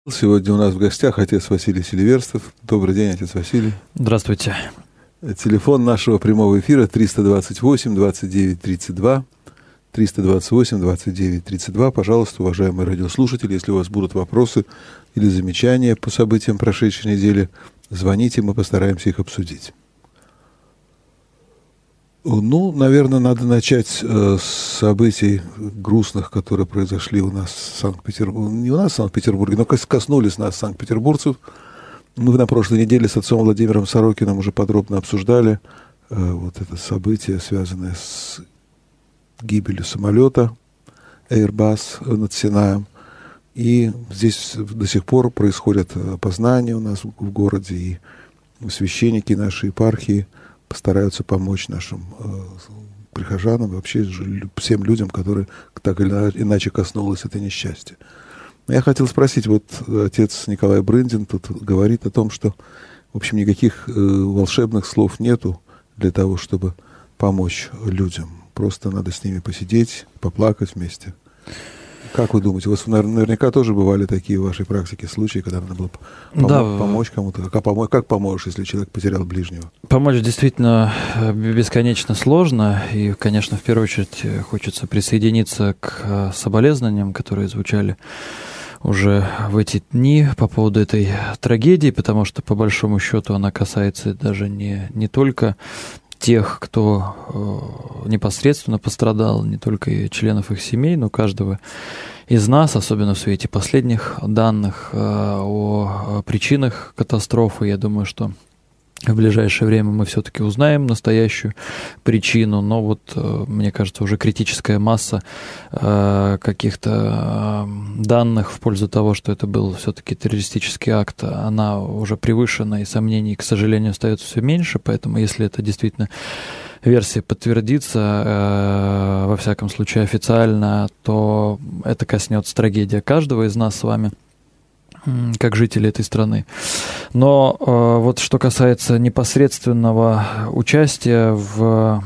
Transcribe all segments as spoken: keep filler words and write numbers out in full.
Сегодня у нас в гостях отец Василий Селиверстов. Добрый день, отец Василий. Здравствуйте. Телефон нашего прямого эфира триста двадцать восемь двадцать девять тридцать два. триста двадцать восемь двадцать девять тридцать два. Пожалуйста, уважаемые радиослушатели, если у вас будут вопросы или замечания по событиям прошедшей недели, звоните, мы постараемся их обсудить. Ну, наверное, надо начать э, с событий грустных, которые произошли у нас в Санкт-Петербурге. Не у нас в Санкт-Петербурге, но коснулись нас, санкт-петербургцев. Мы на прошлой неделе с отцом Владимиром Сорокиным уже подробно обсуждали э, вот это событие, связанное с гибелью самолета Airbus над Синаем. И здесь до сих пор происходят опознания у нас в городе, и священники нашей епархии постараются помочь нашим э, прихожанам и вообще всем людям, которые так или иначе коснулось это несчастье. Я хотел спросить, вот отец Николай Брындин тут говорит о том, что, в общем, никаких э, волшебных слов нету для того, чтобы помочь людям. Просто надо с ними посидеть, поплакать вместе. Как вы думаете, у вас наверняка тоже бывали такие в вашей практике случаи, когда надо было пом- да. помочь кому-то? Как, помо- как поможешь, если человек потерял ближнего? Помочь действительно бесконечно сложно. И, конечно, в первую очередь хочется присоединиться к соболезнованиям, которые звучали уже в эти дни по поводу этой трагедии, потому что, по большому счету, она касается даже не, не только тех, кто э, непосредственно пострадал, не только и членов их семей, но каждого из нас, особенно в свете последних данных э, о причинах катастрофы. Я думаю, что в ближайшее время мы все-таки узнаем настоящую причину, но вот, э, мне кажется, уже критическая масса э, каких-то э, данных в пользу того, что это был все-таки террористический акт, она уже превышена, и сомнений, к сожалению, остается все меньше, поэтому если это действительно версия подтвердится, э, во всяком случае официально, то это коснется трагедия каждого из нас с вами, как жители этой страны. Но э, вот что касается непосредственного участия в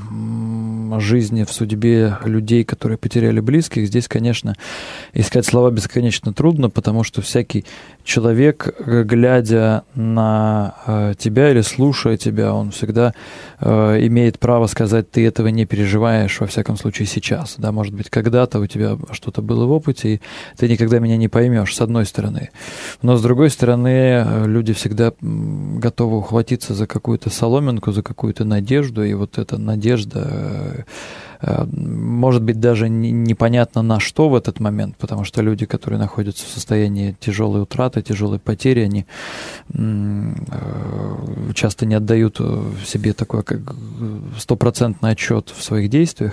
жизни, в судьбе людей, которые потеряли близких, здесь, конечно, искать слова бесконечно трудно, потому что всякий человек, глядя на э, тебя или слушая тебя, он всегда э, имеет право сказать: ты этого не переживаешь, во всяком случае сейчас. Да, может быть, когда-то у тебя что-то было в опыте, и ты никогда меня не поймешь, с одной стороны. Но, с другой стороны, люди всегда готовы ухватиться за какую-то соломинку, за какую-то надежду, и вот эта надежда, может быть, даже непонятно на что в этот момент, потому что люди, которые находятся в состоянии тяжелой утраты, тяжелой потери, они часто не отдают себе такой как стопроцентный отчет в своих действиях.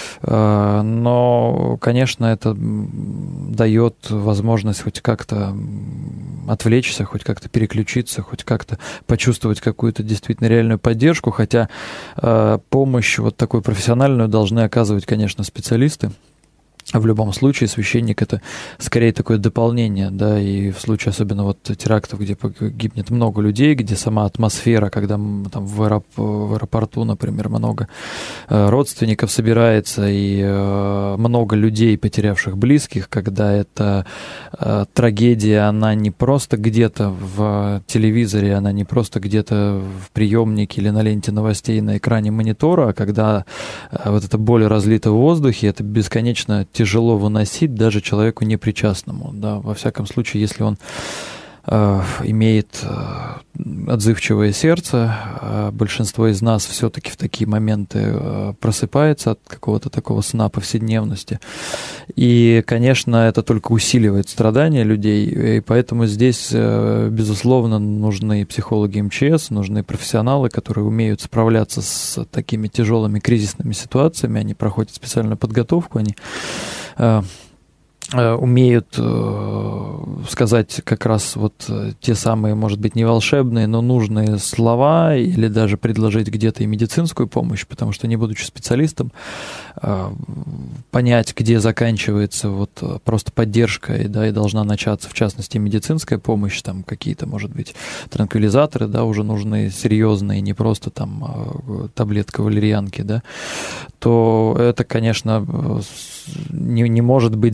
Но, конечно, это дает возможность хоть как-то отвлечься, хоть как-то переключиться, хоть как-то почувствовать какую-то действительно реальную поддержку, хотя помощь вот такую профессиональную должны оказывать, конечно, специалисты. В любом случае, священник — это скорее такое дополнение, да, и в случае особенно вот терактов, где гибнет много людей, где сама атмосфера, когда там в, аэроп- в аэропорту, например, много родственников собирается и много людей, потерявших близких, когда эта трагедия, она не просто где-то в телевизоре, она не просто где-то в приемнике или на ленте новостей на экране монитора, а когда вот эта боль разлита в воздухе, это бесконечно тяжело выносить даже человеку непричастному. Да, во всяком случае, если он э, имеет э, отзывчивое сердце, э, большинство из нас все-таки в такие моменты э, просыпается от какого-то такого сна повседневности. И, конечно, это только усиливает страдания людей, и поэтому здесь, э, безусловно, нужны психологи эм че эс, нужны профессионалы, которые умеют справляться с такими тяжелыми кризисными ситуациями, они проходят специальную подготовку, они э, умеют э, сказать как раз вот те самые, может быть, не волшебные, но нужные слова, или даже предложить где-то и медицинскую помощь, потому что, не будучи специалистом, э, понять, где заканчивается вот просто поддержка, и, да, и должна начаться, в частности, медицинская помощь, там какие-то, может быть, транквилизаторы, да, уже нужны серьезные, не просто там э, таблетка валерьянки, да, то это, конечно, не, не может быть заменено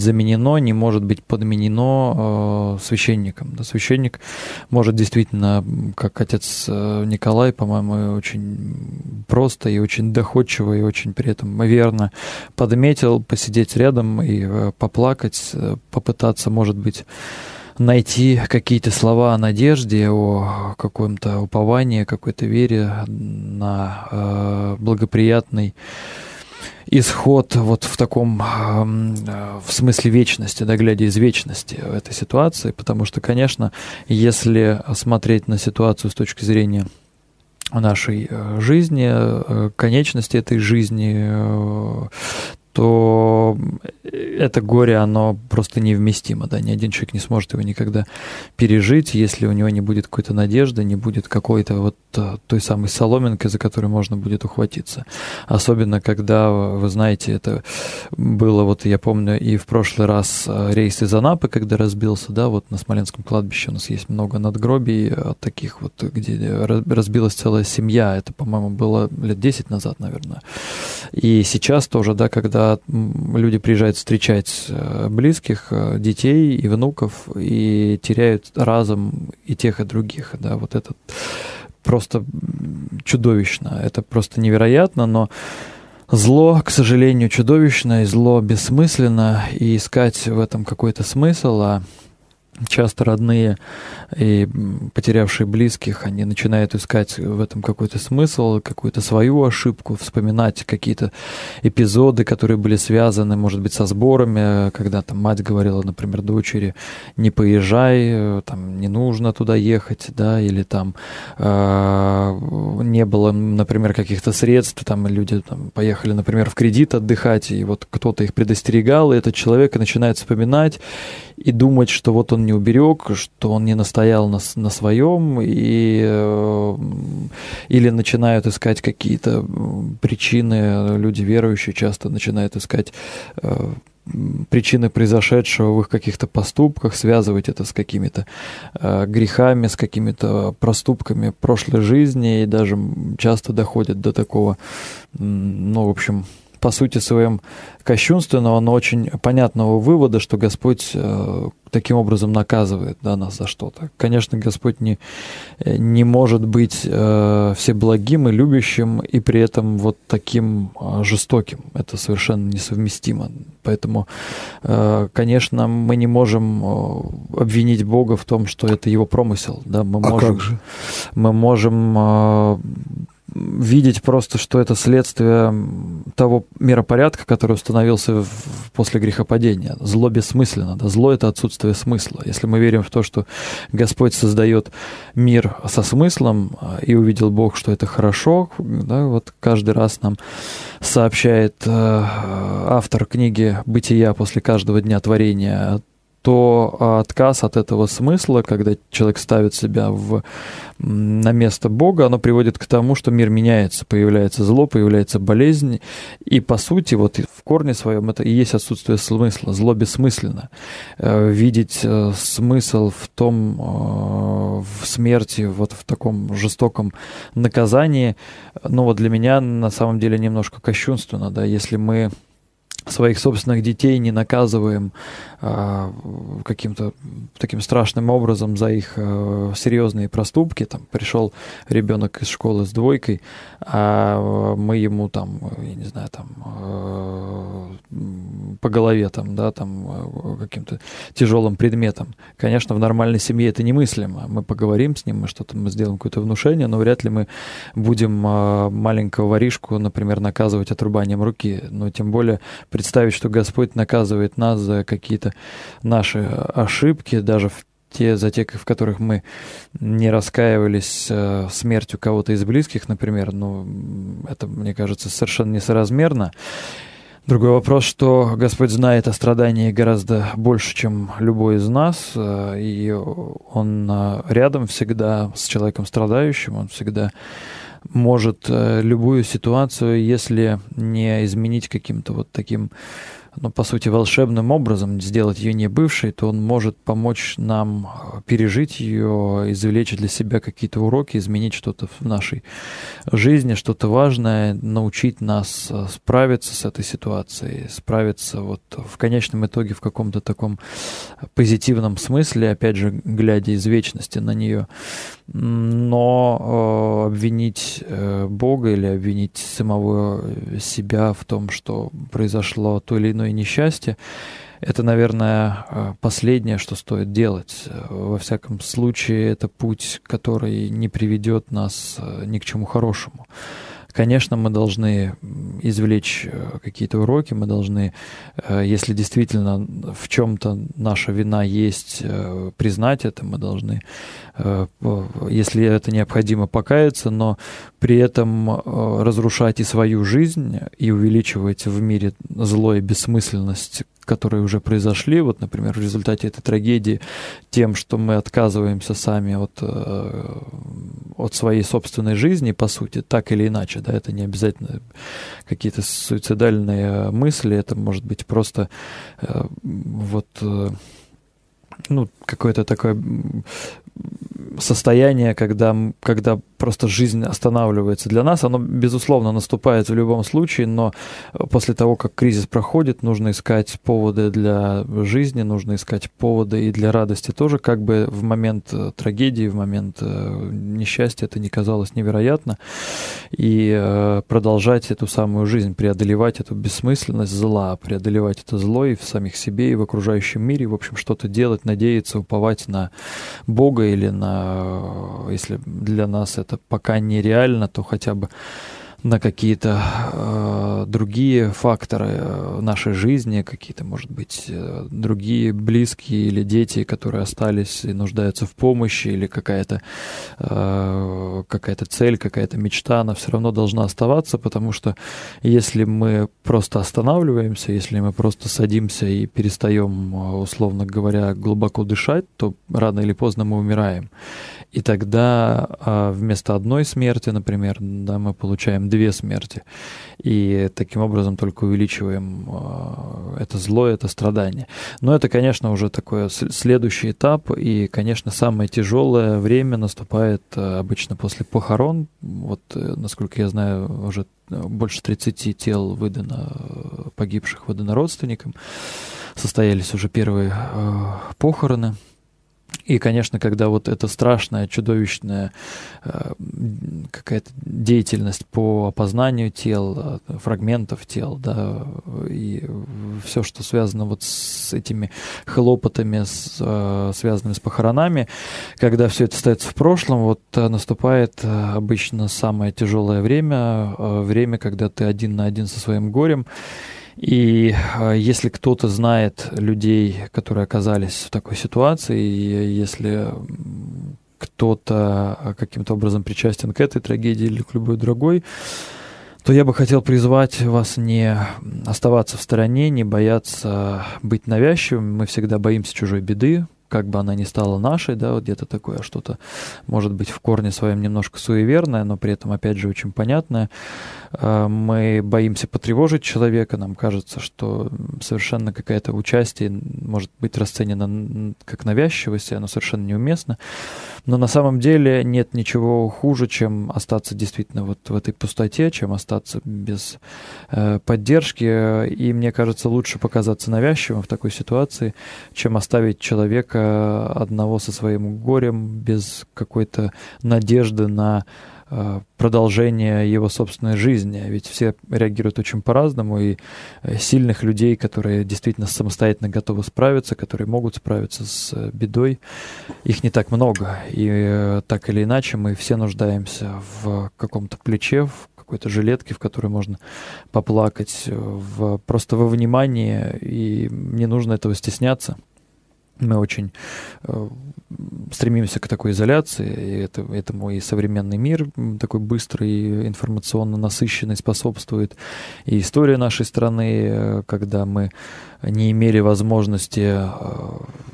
заменено, не может быть подменено священником. Да, священник может действительно, как отец Николай, по-моему, очень просто и очень доходчиво, и очень при этом верно подметил, посидеть рядом и поплакать, попытаться, может быть, найти какие-то слова о надежде, о каком-то уповании, какой-то вере на э, благоприятный исход вот в таком, э, в смысле вечности, да, глядя из вечности в этой ситуации, потому что, конечно, если смотреть на ситуацию с точки зрения нашей жизни, э, конечности этой жизни, э, то это горе, оно просто невместимо, да, ни один человек не сможет его никогда пережить, если у него не будет какой-то надежды, не будет какой-то вот той самой соломинки, за которую можно будет ухватиться. Особенно, когда, вы знаете, это было, вот я помню, и в прошлый раз рейс из Анапы, когда разбился, да, вот на Смоленском кладбище у нас есть много надгробий таких вот, где разбилась целая семья, это, по-моему, было лет десять назад, наверное. И сейчас тоже, да, когда люди приезжают встречать близких, детей и внуков и теряют разом и тех, и других. Да, вот это просто чудовищно, это просто невероятно, но зло, к сожалению, чудовищно, и зло бессмысленно, и искать в этом какой-то смысл, а часто родные и потерявшие близких, они начинают искать в этом какой-то смысл, какую-то свою ошибку, вспоминать какие-то эпизоды, которые были связаны, может быть, со сборами, когда там мать говорила, например, дочери, не поезжай, там не нужно туда ехать, да, или там э, не было, например, каких-то средств, там люди там, поехали, например, в кредит отдыхать, и вот кто-то их предостерегал, и этот человек начинает вспоминать и думать, что вот он не уберег, что он не настоял на, на своем, и, э, или начинают искать какие-то причины, люди верующие часто начинают искать э, причины произошедшего в их каких-то поступках, связывать это с какими-то э, грехами, с какими-то проступками прошлой жизни, и даже часто доходят до такого, ну, в общем, по сути своем кощунственного, но очень понятного вывода, что Господь э, таким образом наказывает, да, нас за что-то. Конечно, Господь не, не может быть э, всеблагим и любящим, и при этом вот таким э, жестоким. Это совершенно несовместимо. Поэтому, э, конечно, мы не можем э, обвинить Бога в том, что это Его промысел. Да? Мы а можем, как же? Мы можем э, видеть просто, что это следствие того миропорядка, который установился в, после грехопадения. Зло бессмысленно. Да? Зло — это отсутствие смысла. Если мы верим в то, что Господь создает мир со смыслом, и увидел Бог, что это хорошо, да, вот каждый раз нам сообщает э, автор книги «Бытия» после каждого дня творения, то отказ от этого смысла, когда человек ставит себя в, на место Бога, оно приводит к тому, что мир меняется, появляется зло, появляется болезнь, и по сути, вот в корне своем это и есть отсутствие смысла, зло бессмысленно. Видеть смысл в том, в смерти, вот в таком жестоком наказании, ну вот для меня на самом деле немножко кощунственно, да, если мы своих собственных детей не наказываем а, каким-то таким страшным образом за их а, серьезные проступки. Там пришел ребенок из школы с двойкой, а мы ему там, я не знаю, там а, по голове там, да, там каким-то тяжелым предметом. Конечно, в нормальной семье это немыслимо. Мы поговорим с ним, мы что-то мы сделаем какое-то внушение, но вряд ли мы будем а, маленького воришку, например, наказывать отрубанием руки. Но тем более представить, что Господь наказывает нас за какие-то наши ошибки, даже в те, за те, в которых мы не раскаивались э, смертью кого-то из близких, например, ну, это, мне кажется, совершенно несоразмерно. Другой вопрос, что Господь знает о страдании гораздо больше, чем любой из нас, э, и Он э, рядом всегда с человеком страдающим, Он всегда может любую ситуацию, если не изменить каким-то вот таким ну, по сути, волшебным образом сделать ее не бывшей, то он может помочь нам пережить ее, извлечь для себя какие-то уроки, изменить что-то в нашей жизни, что-то важное, научить нас справиться с этой ситуацией, справиться вот в конечном итоге в каком-то таком позитивном смысле, опять же, глядя из вечности на нее. Но э, обвинить э, Бога или обвинить самого себя в том, что произошло то или иное несчастье, это, наверное, последнее, что стоит делать. Во всяком случае, это путь, который не приведет нас ни к чему хорошему. Конечно, мы должны извлечь какие-то уроки, мы должны, если действительно в чем-то наша вина есть, признать это, мы должны, если это необходимо, покаяться, но при этом разрушать и свою жизнь, и увеличивать в мире зло и бессмысленность, которые уже произошли, вот, например, в результате этой трагедии, тем, что мы отказываемся сами от, от своей собственной жизни, по сути, так или иначе, да, это не обязательно какие-то суицидальные мысли, это может быть просто вот, ну, какое-то такое состояние, когда, когда просто жизнь останавливается для нас. Оно, безусловно, наступает в любом случае, но после того, как кризис проходит, нужно искать поводы для жизни, нужно искать поводы и для радости тоже, как бы в момент трагедии, в момент несчастья это не казалось невероятно, и продолжать эту самую жизнь, преодолевать эту бессмысленность зла, преодолевать это зло и в самих себе, и в окружающем мире, в общем, что-то делать, надеяться, уповать на Бога или на, если для нас это пока нереально, то хотя бы на какие-то э, другие факторы нашей жизни, какие-то, может быть, э, другие близкие или дети, которые остались и нуждаются в помощи, или какая-то, э, какая-то цель, какая-то мечта, она все равно должна оставаться, потому что если мы просто останавливаемся, если мы просто садимся и перестаем, условно говоря, глубоко дышать, то рано или поздно мы умираем. И тогда э, вместо одной смерти, например, да, мы получаем две смерти. И таким образом только увеличиваем э, это зло, это страдание. Но это, конечно, уже такой следующий этап. И, конечно, самое тяжелое время наступает э, обычно после похорон. Вот, э, насколько я знаю, уже больше тридцати тел выдано, погибших выдано родственникам. Состоялись уже первые э, похороны. И, конечно, когда вот эта страшная, чудовищная э, какая-то деятельность по опознанию тел, фрагментов тел, да, и все, что связано вот с этими хлопотами, с, э, связанными с похоронами, когда все это остается в прошлом, вот наступает обычно самое тяжелое время, э, время, когда ты один на один со своим горем. И э, если кто-то знает людей, которые оказались в такой ситуации, и если кто-то каким-то образом причастен к этой трагедии или к любой другой, то я бы хотел призвать вас не оставаться в стороне, не бояться быть навязчивым. Мы всегда боимся чужой беды, как бы она ни стала нашей, да, вот где-то такое что-то, может быть, в корне своем немножко суеверное, но при этом, опять же, очень понятное. Мы боимся потревожить человека, нам кажется, что совершенно какое-то участие может быть расценено как навязчивость, и оно совершенно неуместно. Но на самом деле нет ничего хуже, чем остаться действительно вот в этой пустоте, чем остаться без э, поддержки. И мне кажется, лучше показаться навязчивым в такой ситуации, чем оставить человека одного со своим горем, без какой-то надежды на продолжение его собственной жизни. Ведь все реагируют очень по-разному, и сильных людей, которые действительно самостоятельно готовы справиться, которые могут справиться с бедой, их не так много. И так или иначе мы все нуждаемся в каком-то плече, в какой-то жилетке, в которой можно поплакать, в, просто во внимании, и не нужно этого стесняться. Мы очень э, стремимся к такой изоляции, и это, этому и современный мир такой быстрый, информационно насыщенный способствует, и история нашей страны, когда мы не имели возможности э,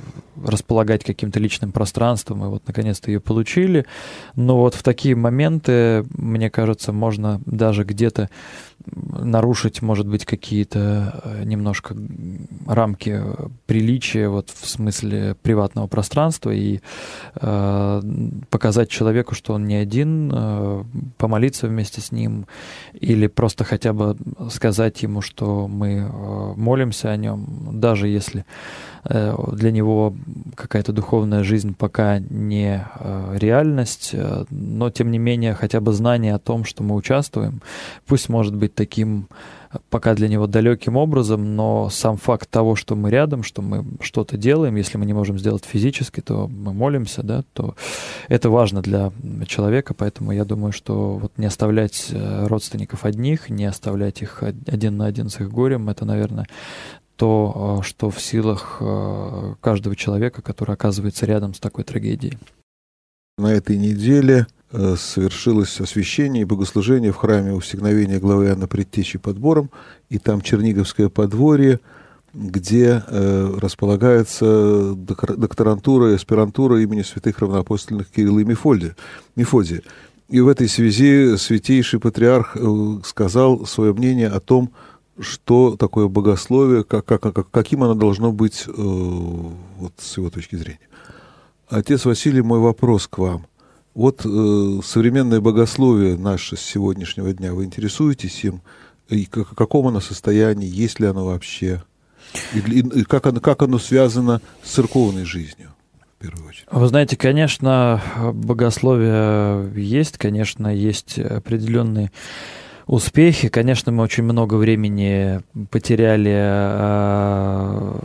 располагать каким-то личным пространством, и вот наконец-то ее получили. Но вот в такие моменты, мне кажется, можно даже где-то нарушить, может быть, какие-то немножко рамки приличия вот в смысле приватного пространства и э, показать человеку, что он не один, э, помолиться вместе с ним или просто хотя бы сказать ему, что мы э, молимся о нем, даже если э, для него какая-то духовная жизнь пока не э, реальность, э, но тем не менее хотя бы знание о том, что мы участвуем, пусть может быть таким пока для него далеким образом, но сам факт того, что мы рядом, что мы что-то делаем, если мы не можем сделать физически, то мы молимся, да, то это важно для человека, поэтому я думаю, что вот не оставлять родственников одних, не оставлять их один на один с их горем, это, наверное, то, что в силах каждого человека, который оказывается рядом с такой трагедией. На этой неделе совершилось освящение и богослужение в храме Усекновения главы Иоанна Предтечи под Бором, и там Черниговское подворье, где э, располагается докторантура и аспирантура имени святых равноапостольных Кирилла и Мефодия. Мефодия. И в этой связи святейший патриарх сказал свое мнение о том, что такое богословие, как, как, как, каким оно должно быть э, вот, с его точки зрения. Отец Василий, мой вопрос к вам. Вот э, современное богословие наше с сегодняшнего дня, вы интересуетесь им? И как, в каком оно состоянии, есть ли оно вообще? И, и, и как, оно, как оно связано с церковной жизнью, в первую очередь? Вы знаете, конечно, богословие есть, конечно, есть определенные успехи. Конечно, мы очень много времени потеряли э,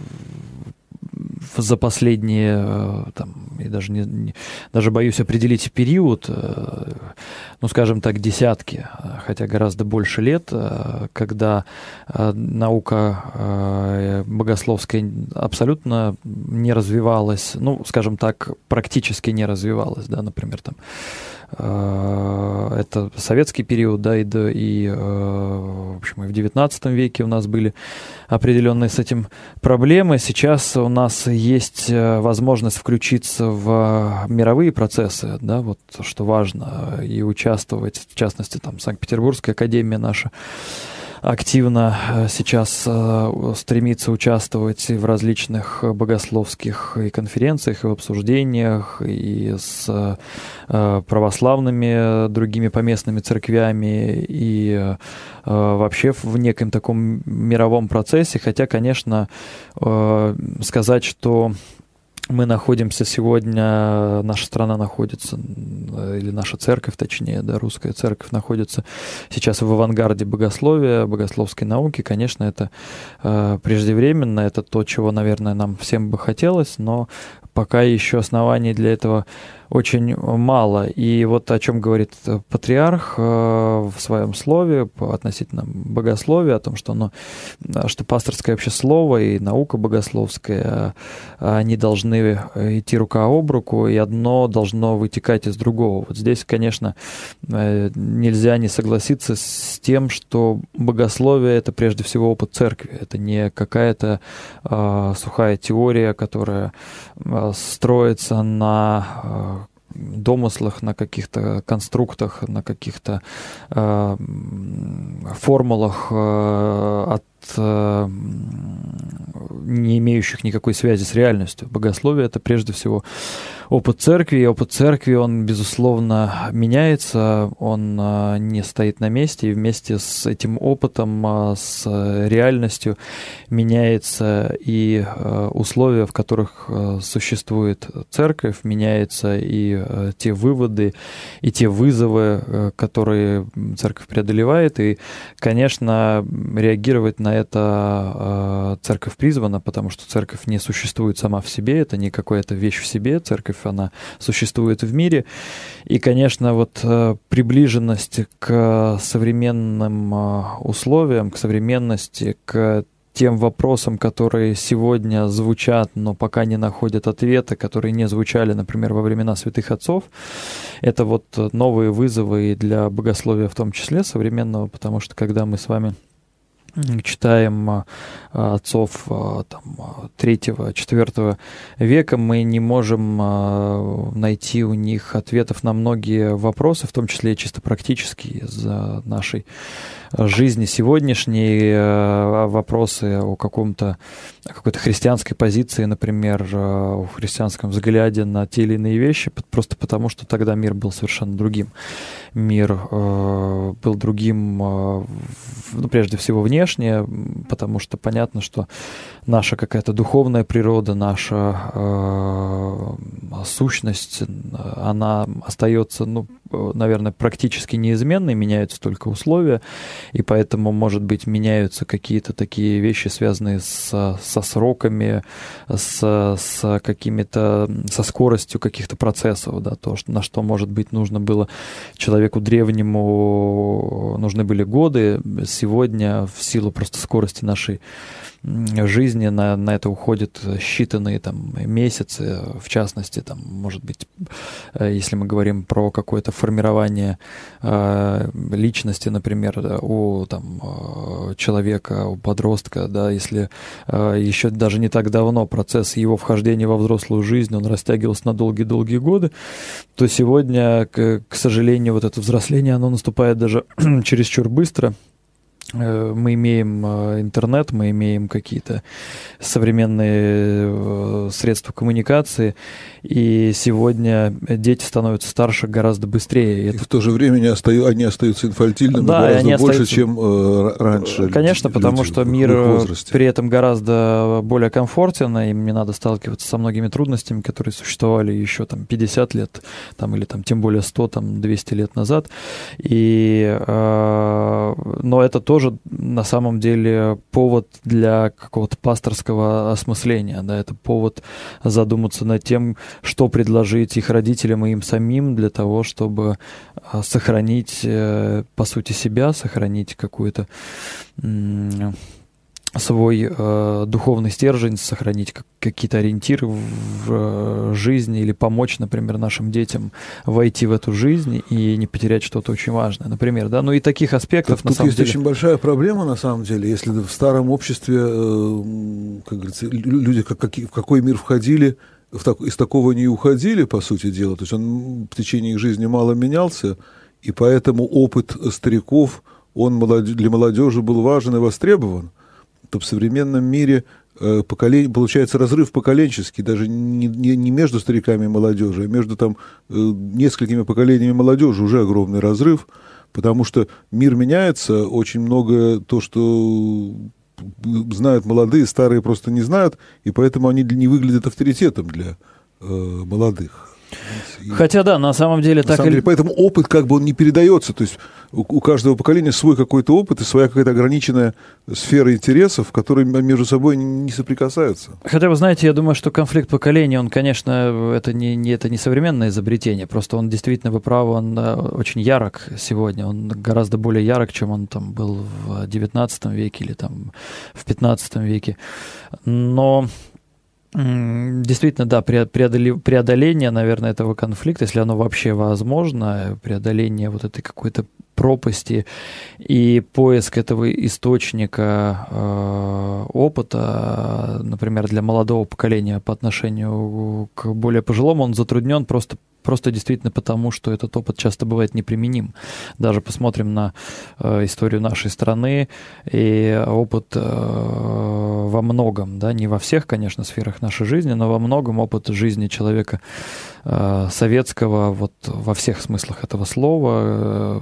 за последние, там, я даже, не, не, даже боюсь определить период, ну, скажем так, десятки, хотя гораздо больше лет, когда наука богословская абсолютно не развивалась, ну, скажем так, практически не развивалась, да, например, там, это советский период, да, и, и в общем, и в девятнадцатом веке у нас были определенные с этим проблемы. Сейчас у нас есть возможность включиться в мировые процессы, да, вот что важно, и участвовать, в частности, там, Санкт-Петербургская академия наша активно сейчас стремится участвовать в различных богословских и конференциях, и в обсуждениях, и с православными другими поместными церквями, и вообще в неком таком мировом процессе. Хотя, конечно, сказать, что мы находимся сегодня, наша страна находится, или наша церковь, точнее, да, русская церковь находится сейчас в авангарде богословия, богословской науки. Конечно, это э, преждевременно, это то, чего, наверное, нам всем бы хотелось, но пока еще оснований для этого очень мало. И вот о чем говорит патриарх в своем слове относительно богословия, о том, что, оно, что пасторское вообще слово и наука богословская, они должны идти рука об руку, и одно должно вытекать из другого. Вот здесь, конечно, нельзя не согласиться с тем, что богословие — это прежде всего опыт церкви, это не какая-то э, сухая теория, которая э, строится на э, домыслах, на каких-то конструктах, на каких-то э, формулах э, от э, не имеющих никакой связи с реальностью. Богословие — это прежде всего опыт церкви, и опыт церкви, он, безусловно, меняется, он э, не стоит на месте, и вместе с этим опытом, э, с реальностью меняется и э, условия, в которых э, существует церковь, меняются и э, те выводы, и те вызовы, э, которые церковь преодолевает, и, конечно, реагировать на это э, церковь призвана, потому что церковь не существует сама в себе, это не какая-то вещь в себе, церковь, она существует в мире. И, конечно, вот э, приближенность к современным э, условиям, к современности, к тем вопросам, которые сегодня звучат, но пока не находят ответа, которые не звучали, например, во времена святых отцов, это вот новые вызовы и для богословия в том числе современного, потому что когда мы с вами читаем отцов там, третьего, четвёртого века, мы не можем найти у них ответов на многие вопросы, в том числе чисто практические, из нашей жизни сегодняшней, вопросы о каком-то, о какой-то христианской позиции, например, о христианском взгляде на те или иные вещи, просто потому, что тогда мир был совершенно другим. Мир э, был другим, э, ну, прежде всего, внешне, потому что понятно, что наша какая-то духовная природа, наша э, сущность, она остается, ну, наверное, практически неизменной, меняются только условия, и поэтому, может быть, меняются какие-то такие вещи, связанные с, со сроками, с, с какими-то, со скоростью каких-то процессов, да, то, что, на что, может быть, нужно было человеку древнему, нужны были годы. Сегодня в силу просто скорости нашей жизни на, на это уходят считанные там месяцы, в частности, там, может быть, если мы говорим про какое-то формирование э, личности, например, да, у там, человека, у подростка, да, если э, еще даже не так давно процесс его вхождения во взрослую жизнь, он растягивался на долгие-долгие годы, то сегодня, к, к сожалению, вот это взросление, оно наступает даже чересчур быстро. Мы имеем интернет, мы имеем какие-то современные средства коммуникации, и сегодня дети становятся старше гораздо быстрее. И это... в то же время они, остаются, они остаются инфантильными, да, гораздо больше, остаются... чем э, раньше. Конечно, люди, потому что мир при этом гораздо более комфортен, и им не надо сталкиваться со многими трудностями, которые существовали еще там, пятьдесят лет, там, или там, тем более сто, там, двести лет назад. И, э, но это тоже на самом деле повод для какого-то пасторского осмысления, да, это повод задуматься над тем, что предложить их родителям и им самим для того, чтобы сохранить, по сути, себя, сохранить какую-то свой э, духовный стержень, сохранить как, какие-то ориентиры в, в жизни или помочь, например, нашим детям войти в эту жизнь и не потерять что-то очень важное, например, да, ну и таких аспектов, тут, на тут самом есть деле... очень большая проблема, на самом деле, если в старом обществе, э, как говорится, люди как, как, в какой мир входили, в так, из такого не уходили, по сути дела, то есть он в течение их жизни мало менялся, и поэтому опыт стариков, он молод... для молодежи был важен и востребован. То в современном мире э, поколение, получается разрыв поколенческий, даже не, не, не между стариками и молодежью, а между там, э, несколькими поколениями молодежи уже огромный разрыв, потому что мир меняется, очень много то, что знают молодые, старые просто не знают, и поэтому они не выглядят авторитетом для э, молодых. Хотя да, на самом деле на так самом или... деле, поэтому опыт как бы он не передается, то есть у, у каждого поколения свой какой-то опыт и своя какая-то ограниченная сфера интересов, которые между собой не соприкасаются. Хотя вы знаете, я думаю, что конфликт поколений, он, конечно, это не, не, это не современное изобретение, просто он действительно, вы правы, он очень ярок сегодня, он гораздо более ярок, чем он там был в девятнадцатом веке или там в пятнадцатом веке, но... Действительно, да, преодоление, наверное, этого конфликта, если оно вообще возможно, преодоление вот этой какой-то пропасти и поиск этого источника э, опыта, например, для молодого поколения по отношению к более пожилому, он затруднен просто Просто действительно потому, что этот опыт часто бывает неприменим. Даже посмотрим на э, историю нашей страны, и опыт э, во многом, да, не во всех, конечно, сферах нашей жизни, но во многом опыт жизни человека э, советского, вот во всех смыслах этого слова, э,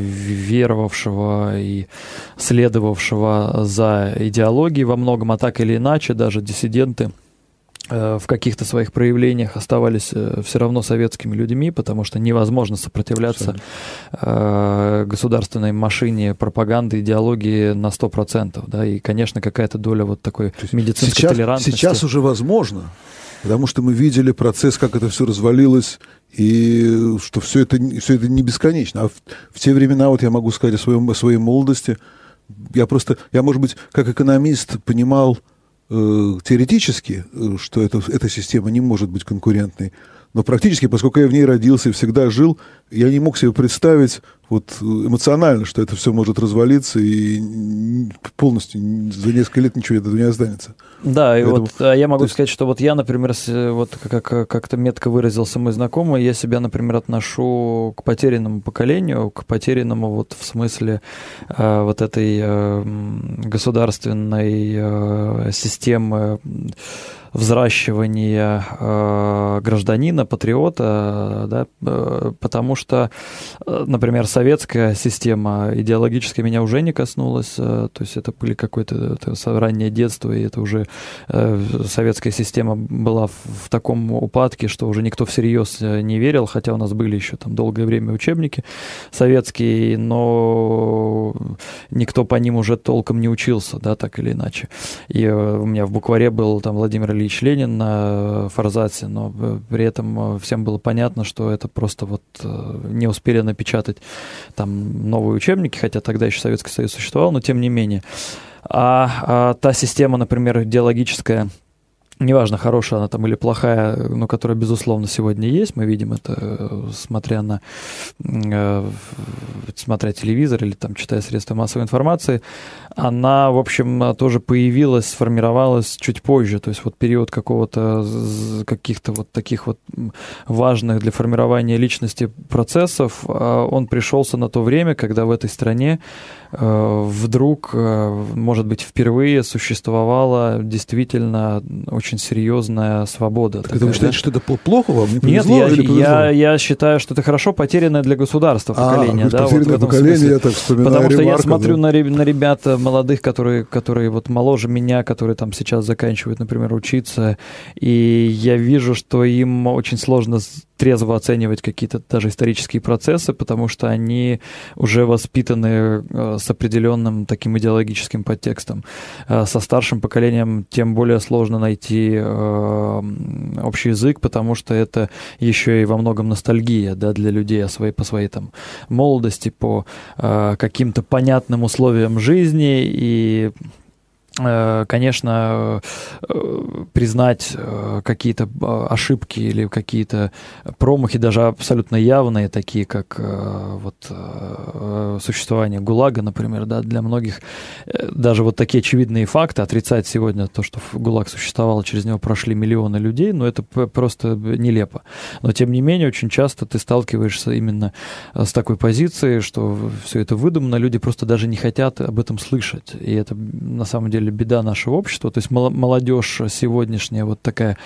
веровавшего и следовавшего за идеологией во многом, а так или иначе, даже диссиденты в каких-то своих проявлениях оставались все равно советскими людьми, потому что невозможно сопротивляться э, государственной машине пропаганды, идеологии на сто процентов. Да? И, конечно, какая-то доля вот такой медицинской сейчас, толерантности. Сейчас уже возможно, потому что мы видели процесс, как это все развалилось, и что все это, все это не бесконечно. А в, в те времена, вот я могу сказать о, своем, о своей молодости, я просто, я, может быть, как экономист понимал, теоретически, что это, эта система не может быть конкурентной, Но практически, поскольку я в ней родился и всегда жил, я не мог себе представить вот эмоционально, что это все может развалиться и полностью за несколько лет ничего этого не останется. Да, Поэтому, и вот а я могу есть... сказать, что вот я, например, вот как, как-то метко выразился мой знакомый, я себя, например, отношу к потерянному поколению, к потерянному вот в смысле э, вот этой э, государственной э, системы взращивания э, гражданина, патриота, да, э, потому что, э, например, советская система идеологически меня уже не коснулась, э, то есть это были какое-то это раннее детство, и это уже э, советская система была в, в таком упадке, что уже никто всерьез не верил, хотя у нас были еще там долгое время учебники советские, но никто по ним уже толком не учился, да, так или иначе. И э, у меня в букваре был там Владимир Ильич Ленин на форзаце, но при этом всем было понятно, что это просто вот не успели напечатать там новые учебники, хотя тогда еще Советский Союз существовал, но тем не менее. А, а та система, например, идеологическая, неважно, хорошая она там или плохая, но которая, безусловно, сегодня есть, мы видим это, смотря на э, смотря телевизор или там читая средства массовой информации, она, в общем, тоже появилась, сформировалась чуть позже, то есть вот период какого-то, каких-то вот таких вот важных для формирования личности процессов, он пришелся на то время, когда в этой стране вдруг, может быть, впервые существовала действительно очень серьезная свобода. Так это вы считаете, да? Что это плохо вам? Не Нет, я, я, я считаю, что это хорошо потерянное для государства поколение. А, да, потерянное вот поколение, смысле. Я так вспоминаю. Потому что ремарка, я смотрю да. на, на ребят молодых, которые, которые вот моложе меня, которые там сейчас заканчивают, например, учиться, и я вижу, что им очень сложно трезво оценивать какие-то даже исторические процессы, потому что они уже воспитаны с определенным таким идеологическим подтекстом. Со старшим поколением тем более сложно найти общий язык, потому что это еще и во многом ностальгия, да, для людей о своей, по своей там молодости, по каким-то понятным условиям жизни, и конечно, признать какие-то ошибки или какие-то промахи, даже абсолютно явные, такие как вот существование ГУЛАГа, например, да, для многих даже вот такие очевидные факты, отрицать сегодня то, что ГУЛАГ существовал, через него прошли миллионы людей, ну, это просто нелепо. Но, тем не менее, очень часто ты сталкиваешься именно с такой позицией, что все это выдумано, люди просто даже не хотят об этом слышать, и это на самом деле беда нашего общества, то есть молодежь сегодняшняя вот такая,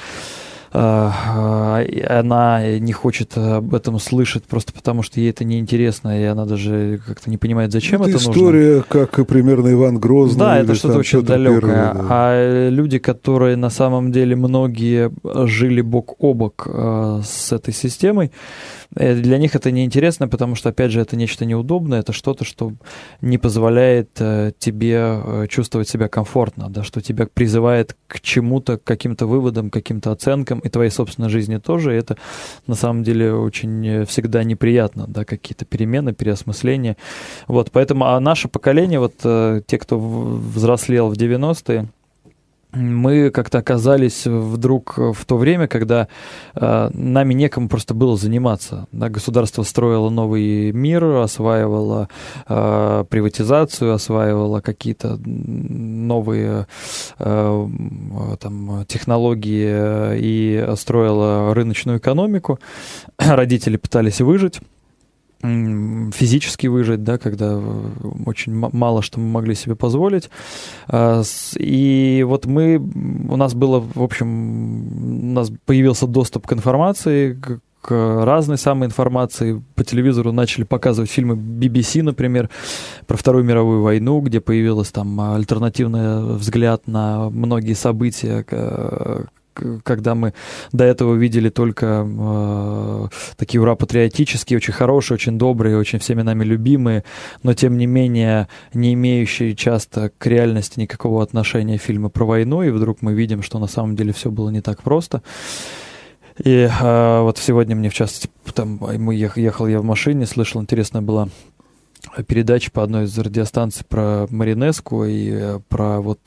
она не хочет об этом слышать просто потому, что ей это неинтересно, и она даже как-то не понимает, зачем это, это нужно. История, как примерно Иван Грозный. Да, это что-то очень далекое. Первый, да. А люди, которые на самом деле многие жили бок о бок с этой системой, для них это неинтересно, потому что, опять же, это нечто неудобное, это что-то, что не позволяет тебе чувствовать себя комфортно, да, что тебя призывает к чему-то, к каким-то выводам, к каким-то оценкам, и твоей собственной жизни тоже. И это, на самом деле, очень всегда неприятно, да, какие-то перемены, переосмысления. Вот, поэтому, а наше поколение, вот те, кто взрослел в девяностые, мы как-то оказались вдруг в то время, когда э, нами некому просто было заниматься. Да? Государство строило новый мир, осваивало э, приватизацию, осваивало какие-то новые э, там, технологии и строило рыночную экономику. Родители пытались выжить. Физически выжить, да, когда очень мало что мы могли себе позволить. И вот мы, у нас было, в общем, у нас появился доступ к информации, к разной самой информации. По телевизору начали показывать фильмы би би си, например, про Вторую мировую войну, где появился там альтернативный взгляд на многие события, когда мы до этого видели только э, такие ура-патриотические, очень хорошие, очень добрые, очень всеми нами любимые, но тем не менее не имеющие часто к реальности никакого отношения фильмы про войну, и вдруг мы видим, что на самом деле все было не так просто. И э, вот сегодня мне, в частности, там, мы ехал, ехал я в машине, слышал, интересная была передачи по одной из радиостанций про Маринеску и про вот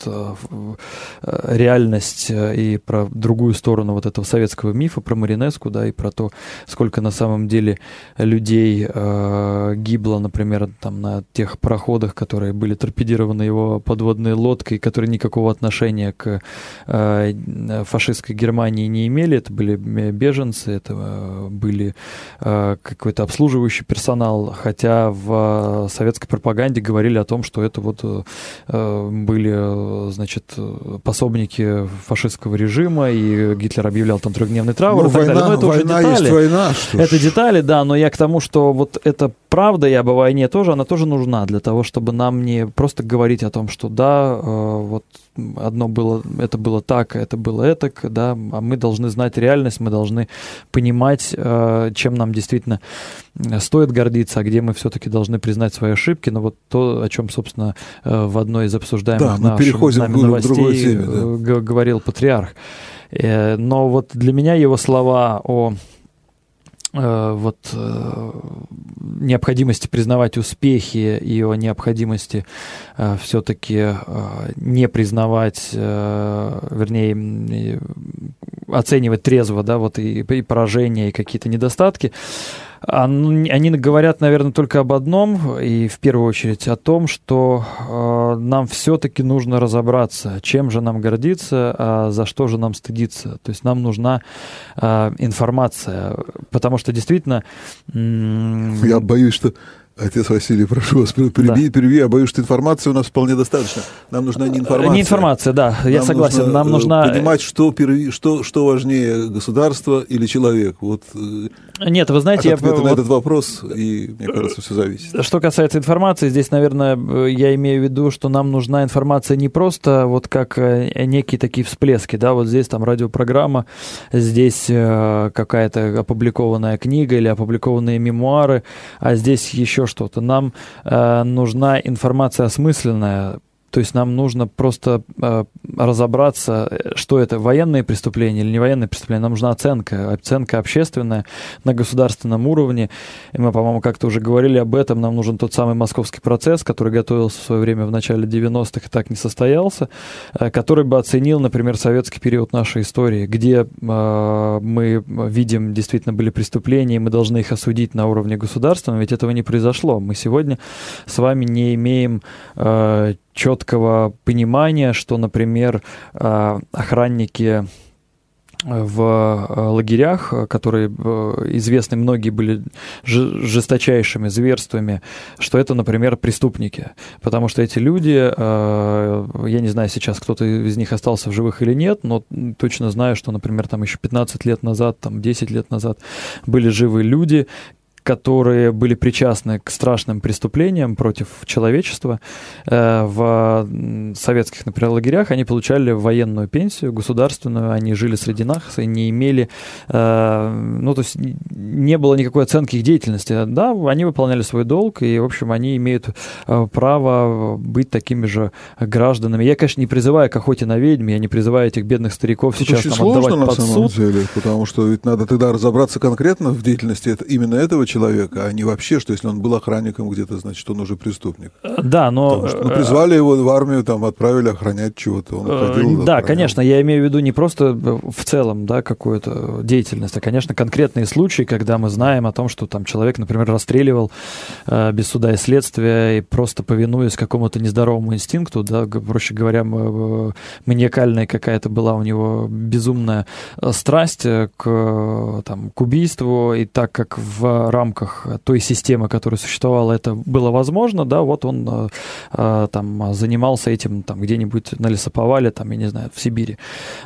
реальность и про другую сторону вот этого советского мифа про Маринеску, да, и про то, сколько на самом деле людей э, гибло, например, там на тех пароходах, которые были торпедированы его подводной лодкой, которые никакого отношения к э, фашистской Германии не имели. Это были беженцы, это были э, какой-то обслуживающий персонал, хотя в советской пропаганде говорили о том, что это вот э, были, значит, пособники фашистского режима, и Гитлер объявлял там трехдневный траур, ну, и так война, далее. Но это война уже детали. Есть война, что это ж. детали, да, но я к тому, что вот эта правда и об войне тоже, она тоже нужна для того, чтобы нам не просто говорить о том, что да, э, вот одно было, это было так, это было этак, да, а мы должны знать реальность, мы должны понимать, э, чем нам действительно стоит гордиться, а где мы все-таки должны признать свои ошибки. Но вот то, о чем, собственно, э, в одной из обсуждаемых да, наших нами новостей теме, да. говорил патриарх. Э, но вот для меня его слова о вот необходимости признавать успехи и о необходимости э, все-таки э, не признавать, э, вернее, оценивать трезво, да, вот и, и поражения, и какие-то недостатки. Они говорят, наверное, только об одном, и в первую очередь о том, что э, нам все-таки нужно разобраться, чем же нам гордиться, а за что же нам стыдиться. То есть нам нужна э, информация, потому что действительно... М- Я боюсь, что... Отец Василий, прошу вас, переби, да. переби. Я боюсь, что информации у нас вполне достаточно. Нам нужна не информация. Не информация, да, я нам согласен. Нужно нам нужна... понимать, что, переви, что, что важнее, государство или человек. Вот. Нет, вы знаете... От ответа я... на этот вопрос, и, мне кажется, все зависит. Что касается информации, здесь, наверное, я имею в виду, что нам нужна информация не просто вот как некие такие всплески, да, вот здесь там радиопрограмма, здесь какая-то опубликованная книга или опубликованные мемуары, а здесь еще что-то. Нам э, нужна информация осмысленная, то есть нам нужно просто э, разобраться, что это, военные преступления или не военные преступления. Нам нужна оценка, оценка общественная на государственном уровне. И мы, по-моему, как-то уже говорили об этом. Нам нужен тот самый московский процесс, который готовился в свое время в начале девяностых и так не состоялся, э, который бы оценил, например, советский период нашей истории, где э, мы видим, действительно были преступления, и мы должны их осудить на уровне государственном, ведь этого не произошло. Мы сегодня с вами не имеем э, четкого понимания, что, например, охранники в лагерях, которые известны, многие были жесточайшими зверствами, что это, например, преступники. Потому что эти люди, я не знаю сейчас, кто-то из них остался в живых или нет, но точно знаю, что, например, там еще пятнадцать лет назад, там десять лет назад были живы люди, которые были причастны к страшным преступлениям против человечества. В советских, например, лагерях они получали военную пенсию, государственную, они жили среди нас и не имели, ну, то есть не было никакой оценки их деятельности. Да, они выполняли свой долг, и, в общем, они имеют право быть такими же гражданами. Я, конечно, не призываю к охоте на ведьм, я не призываю этих бедных стариков это сейчас очень там сложно, отдавать на под самом суд. деле, потому что ведь надо тогда разобраться конкретно в деятельности это, именно этого человека, человека, а не вообще, что если он был охранником где-то, значит, он уже преступник. Да, но... Что, ну, призвали его в армию, там, отправили охранять чего-то. Он ходил, да, охранял. Конечно, я имею в виду не просто в целом, да, какую-то деятельность, а, конечно, конкретные случаи, когда мы знаем о том, что там человек, например, расстреливал э, без суда и следствия и просто повинуясь какому-то нездоровому инстинкту, да, проще говоря, маниакальная какая-то была у него безумная страсть к, там, к убийству, и так как в рамках той системы, которая существовала, это было возможно, да, вот он э, там занимался этим там где-нибудь на лесоповале, там, я не знаю, в Сибири.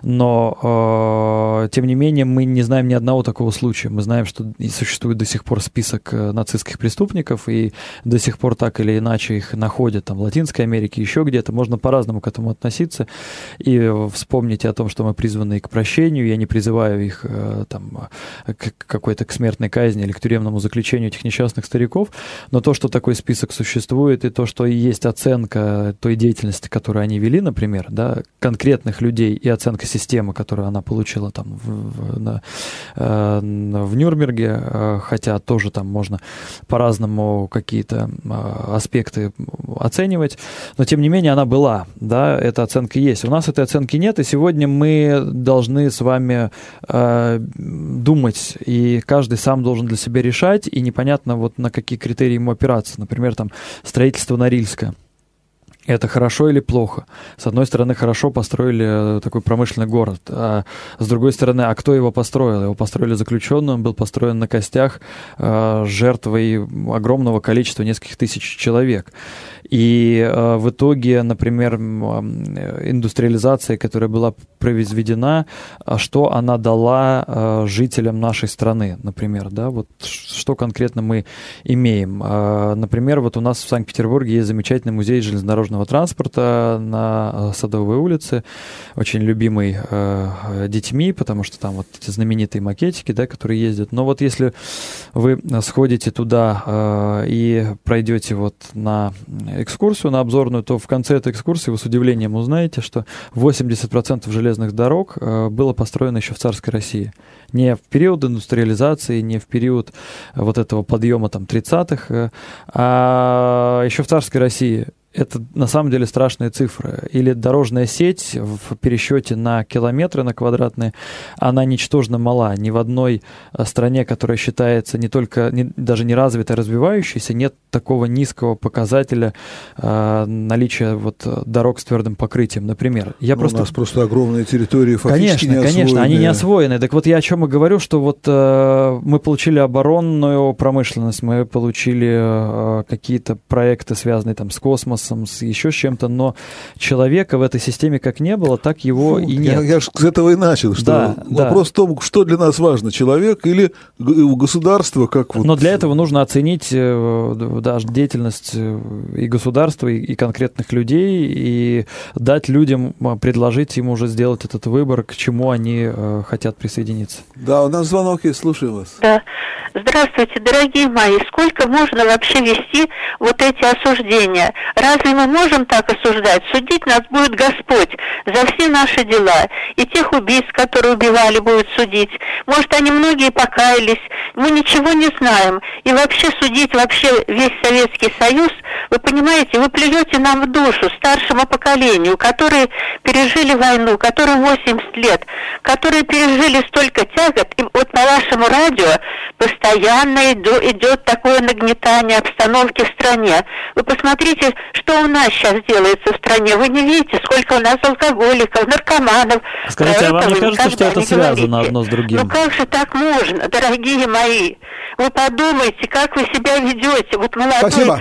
Но, э, тем не менее, мы не знаем ни одного такого случая. Мы знаем, что и существует до сих пор список нацистских преступников, и до сих пор так или иначе их находят там в Латинской Америке, еще где-то. Можно по-разному к этому относиться. И вспомните о том, что мы призваны к прощению. Я не призываю их э, там, к какой-то к смертной казни или к тюремному заключению этих несчастных стариков, но то, что такой список существует, и то, что есть оценка той деятельности, которую они вели, например, да, конкретных людей, и оценка системы, которую она получила там в, в, на, э, в Нюрнберге, Нюрнберге, хотя тоже там можно по-разному какие-то аспекты оценивать, но тем не менее она была, да, эта оценка есть. У нас этой оценки нет, и сегодня мы должны с вами э, думать, и каждый сам должен для себя решать, и непонятно, вот на какие критерии ему опираться. Например, там строительство Норильска. Это хорошо или плохо? С одной стороны, хорошо построили такой промышленный город, а с другой стороны, а кто его построил? Его построили заключенные, он был построен на костях э, жертвой огромного количества, нескольких тысяч человек. И э, в итоге, например, индустриализация, которая была произведена, что она дала э, жителям нашей страны, например, да, вот что конкретно мы имеем. Э, например, вот у нас в Санкт-Петербурге есть замечательный музей железнодорожного транспорта на Садовой улице, очень любимый э, детьми, потому что там вот эти знаменитые макетики, да, которые ездят. Но вот если вы сходите туда э, и пройдете вот на экскурсию, на обзорную, то в конце этой экскурсии вы с удивлением узнаете, что восемьдесят процентов железных дорог э, было построено еще в царской России. Не в период индустриализации, не в период вот этого подъема там тридцатых, э, а еще в царской России. Это на самом деле страшные цифры. Или дорожная сеть в пересчете на километры, на квадратные, она ничтожно мала. Ни в одной стране, которая считается не только, не, даже не развитой, а развивающейся, нет такого низкого показателя э, наличия вот, дорог с твердым покрытием, например. Я ну, просто... У нас просто огромные территории фактически конечно, не освоены. Конечно, они не освоены. Так вот я о чем и говорю, что вот э, мы получили оборонную промышленность, мы получили э, какие-то проекты, связанные там с космосом, с еще с чем-то, но человека в этой системе как не было, так его ну, и нет. Я, я же с этого и начал, что да, вопрос да. в том, что для нас важно, человек или государство, как вот... Но для этого нужно оценить даже деятельность и государства, и, и конкретных людей, и дать людям, предложить им уже сделать этот выбор, к чему они э, хотят присоединиться. Да, у нас звонок есть, слушаем вас. Да. Здравствуйте, дорогие мои. Сколько можно вообще вести вот эти осуждения? Разве мы можем так осуждать? Судить нас будет Господь за все наши дела. И тех убийц, которые убивали, будет судить. Может, они многие покаялись. Мы ничего не знаем. И вообще судить вообще весь Советский Союз, вы понимаете, вы плюете нам в душу, старшему поколению, которые пережили войну, которые восемьдесят лет, которые пережили столько тягот. И вот по вашему радио постоянно идет такое нагнетание обстановки в стране. Вы посмотрите, что у нас сейчас делается в стране. Вы не видите, сколько у нас алкоголиков, наркоманов. Скажите, а вам не кажется, что это связано одно с другим? Ну как же так можно, дорогие мои? Вы подумайте, как вы себя ведете. Вот молодой... Спасибо.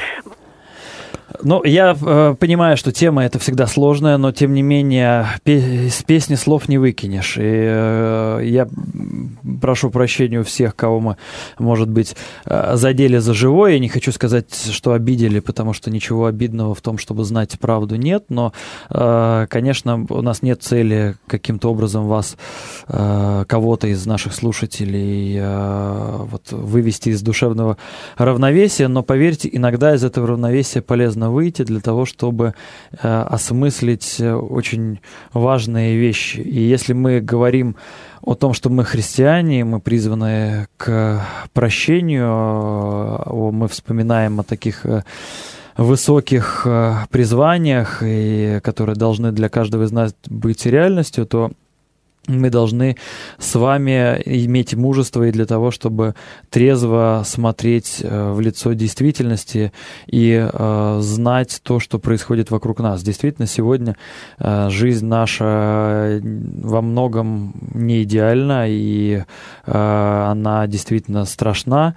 Ну, я э, понимаю, что тема эта всегда сложная, но тем не менее пе- с песни слов не выкинешь. И э, я прошу прощения у всех, кого мы, может быть, э, задели за живое. Я не хочу сказать, что обидели, потому что ничего обидного в том, чтобы знать правду, нет. Но, э, конечно, у нас нет цели каким-то образом вас, э, кого-то из наших слушателей, э, вот, вывести из душевного равновесия. Но, поверьте, иногда из этого равновесия полезно выйти для того, чтобы э, осмыслить очень важные вещи. И если мы говорим о том, что мы христиане, мы призваны к прощению, э, мы вспоминаем о таких э, высоких э, призваниях, и, которые должны для каждого из нас быть реальностью, то мы должны с вами иметь мужество и для того, чтобы трезво смотреть в лицо действительности и э, знать то, что происходит вокруг нас. Действительно, сегодня э, жизнь наша во многом не идеальна, и э, она действительно страшна.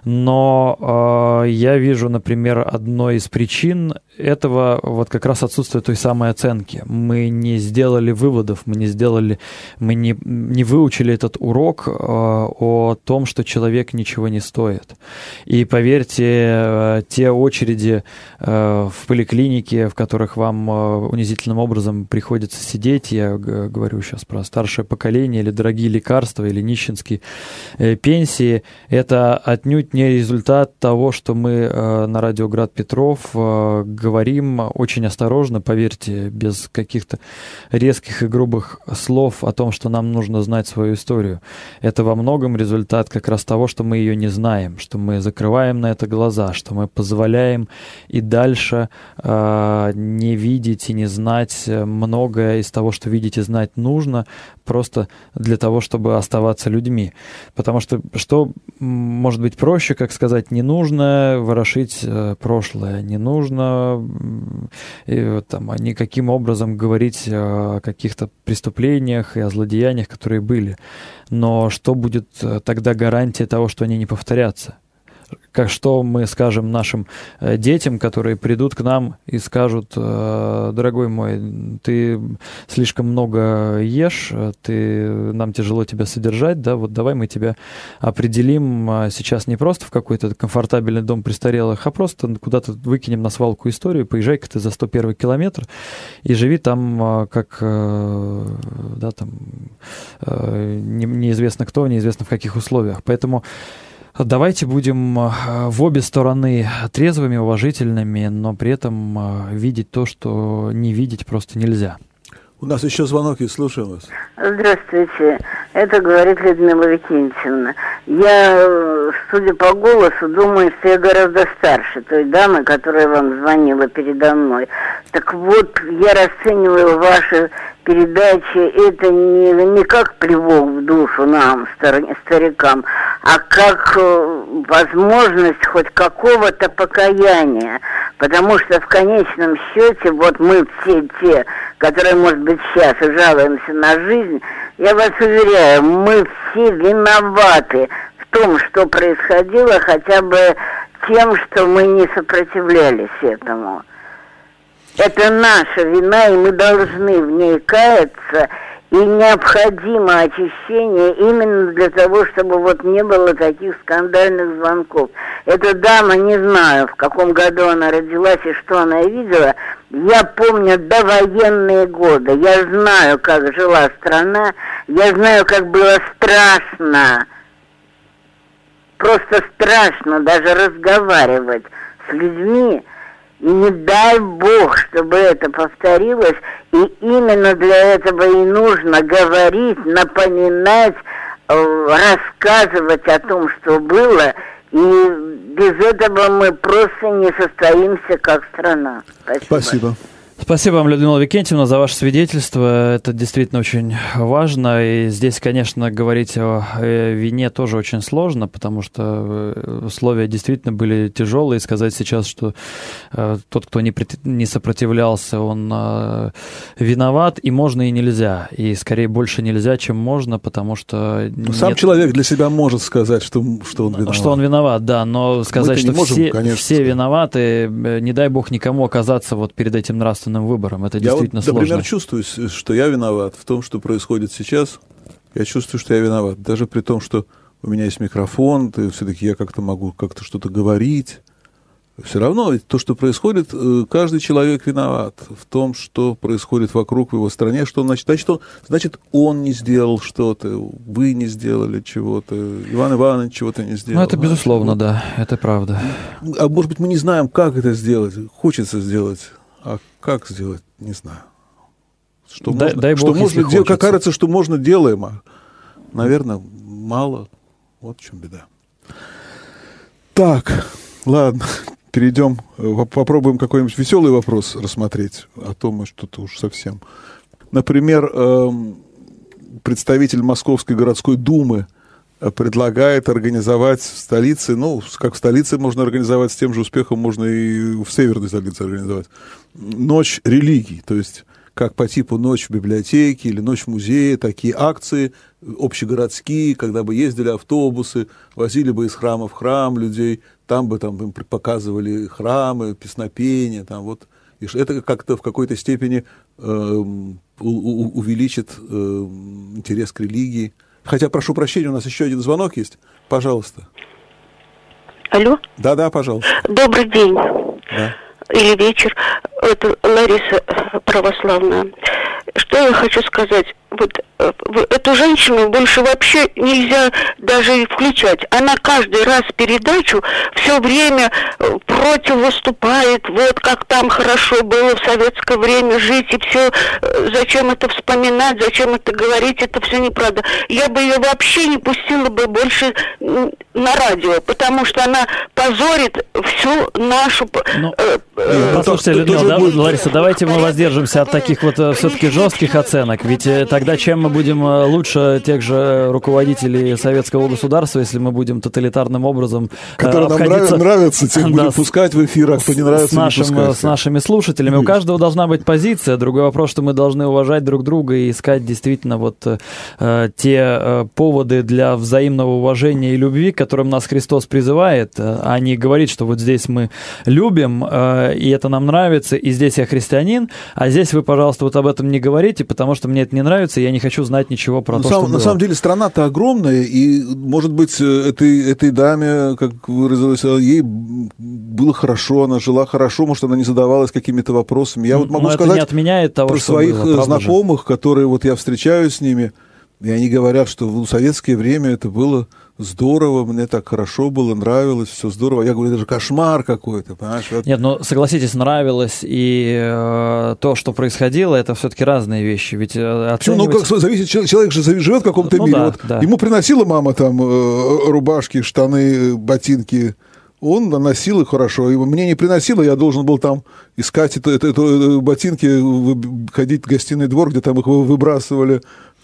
Но э, я вижу, например, одной из причин этого вот как раз отсутствие той самой оценки. Мы не сделали выводов, мы не сделали, мы не, не выучили этот урок э, о том, что человек ничего не стоит. И поверьте, э, те очереди э, в поликлинике, в которых вам э, унизительным образом приходится сидеть, я г- говорю сейчас про старшее поколение, или дорогие лекарства, или нищенские э, пенсии, это отнюдь не результат того, что мы э, на радио Град Петров э, говорим очень осторожно, поверьте, без каких-то резких и грубых слов о том, том, что нам нужно знать свою историю. Это во многом результат как раз того, что мы ее не знаем, что мы закрываем на это глаза, что мы позволяем и дальше э, не видеть и не знать многое из того, что видеть и знать нужно, просто для того, чтобы оставаться людьми. Потому что что может быть проще, как сказать, не нужно ворошить э, прошлое, не нужно э, там, никаким образом говорить о каких-то преступлениях и о злодеяниях, которые были. Но что будет тогда гарантия того, что они не повторятся? Как что мы скажем нашим э, детям, которые придут к нам и скажут: э, дорогой мой, ты слишком много ешь, ты, нам тяжело тебя содержать, да, вот давай мы тебя определим э, сейчас не просто в какой-то комфортабельный дом престарелых, а просто куда-то выкинем на свалку историю, поезжай-ка ты за сто первый километр и живи там э, как, э, да, там, э, не, неизвестно кто, неизвестно в каких условиях. Поэтому давайте будем в обе стороны трезвыми, уважительными, но при этом видеть то, что не видеть просто нельзя. У нас еще звонок, и слушаем вас. Здравствуйте. Это говорит Людмила Викентьевна. Я, судя по голосу, думаю, что я гораздо старше той дамы, которая вам звонила передо мной. Так вот, я расцениваю ваши передачи это не, не как плевок в душу нам, стар, старикам, а как э, возможность хоть какого-то покаяния. Потому что в конечном счете, вот мы все те, которые, может быть, сейчас и жалуемся на жизнь, я вас уверяю, мы все виноваты в том, что происходило, хотя бы тем, что мы не сопротивлялись этому. Это наша вина, и мы должны в ней каяться, и необходимо очищение именно для того, чтобы вот не было таких скандальных звонков. Эта дама, не знаю, в каком году она родилась и что она видела, я помню довоенные годы, я знаю, как жила страна, я знаю, как было страшно, просто страшно даже разговаривать с людьми. И не дай Бог, чтобы это повторилось, и именно для этого и нужно говорить, напоминать, рассказывать о том, что было, и без этого мы просто не состоимся как страна. Спасибо. Спасибо. Спасибо вам, Людмила Викентьевна, за ваше свидетельство. Это действительно очень важно. И здесь, конечно, говорить о вине тоже очень сложно, потому что условия действительно были тяжелые. Сказать сейчас, что э, тот, кто не, не сопротивлялся, он э, виноват, и можно, и нельзя. И скорее больше нельзя, чем можно, потому что... Сам нет... человек для себя может сказать, что, что он виноват. Что он виноват, да, но сказать, что можем, все, конечно, все виноваты, не дай Бог никому оказаться вот перед этим нравственным выбором. Это действительно я вот, сложно. Я, например, чувствую, что я виноват в том, что происходит сейчас. Я чувствую, что я виноват. Даже при том, что у меня есть микрофон, и все-таки я как-то могу как-то что-то говорить. Все равно то, что происходит, каждый человек виноват в том, что происходит вокруг в его стране. Что значит? Значит, он, значит, он не сделал что-то, вы не сделали чего-то, Иван Иванович чего-то не сделал. Ну, это безусловно, вот. Да, это правда. А может быть, мы не знаем, как это сделать. Хочется сделать. А как сделать, не знаю. Что дай, можно, дай Бог, что можно делать, как кажется, что можно делаем, а, наверное, мало. Вот в чем беда. Так, ладно, перейдем, попробуем какой-нибудь веселый вопрос рассмотреть, а то мы что-то уж совсем. Например, представитель Московской городской думы предлагает организовать в столице, ну, как в столице можно организовать, с тем же успехом можно и в северной столице организовать, ночь религий, то есть как по типу ночь в библиотеке или ночь в музее, такие акции общегородские, когда бы ездили автобусы, возили бы из храма в храм людей, там бы там, им показывали храмы, песнопения, там вот. И это как-то в какой-то степени э, увеличит э, интерес к религии. Хотя, прошу прощения, у нас еще один звонок есть. Пожалуйста. Алло? Да-да, пожалуйста. Добрый день. Да. Или вечер. Это Лариса православная. Что я хочу сказать? вот эту женщину больше вообще нельзя даже включать. Она каждый раз передачу все время против выступает. Вот как там хорошо было в советское время жить, и все. Зачем это вспоминать, зачем это говорить, это все неправда. Я бы ее вообще не пустила бы больше на радио, потому что она позорит всю нашу... Ну, э, послушайте, Людмила, да, Лариса, давайте мы воздержимся от таких вот все-таки жестких оценок, ведь тогда чем мы будем лучше тех же руководителей советского государства, если мы будем тоталитарным образом Которые нам нравится, нравится, тех будем да, пускать в эфир, а кто не нравится, с, нашим, не пускать. С нашими слушателями. У каждого должна быть позиция. Другой вопрос, что мы должны уважать друг друга и искать действительно вот э, те э, поводы для взаимного уважения и любви, к которым нас Христос призывает, а не говорит, что вот здесь мы любим, э, и это нам нравится, и здесь я христианин, а здесь вы, пожалуйста, вот об этом не говорите, потому что мне это не нравится, и я не хочу знать ничего про на то, сам, что На было. Самом деле страна-то огромная, и, может быть, этой, этой даме, как выразилась, ей было хорошо, она жила хорошо, может, она не задавалась какими-то вопросами. Я вот могу Но сказать это не отменяет того, про что своих было, знакомых, которые вот я встречаюсь с ними, и они говорят, что в советское время это было здорово, мне так хорошо было, нравилось, все здорово. Я говорю, это же кошмар какой-то, понимаешь? Нет, ну, согласитесь, нравилось, и э, то, что происходило, это все-таки разные вещи. Ведь оценивать... Почему? Ну, как зависит, человек же живет в каком-то ну, мире. Да, вот да. Ему приносила мама там э, рубашки, штаны, ботинки, он носил их хорошо. И мне не приносило, я должен был там искать это, это, это, ботинки, ходить в гостиный двор, где там их выбрасывали.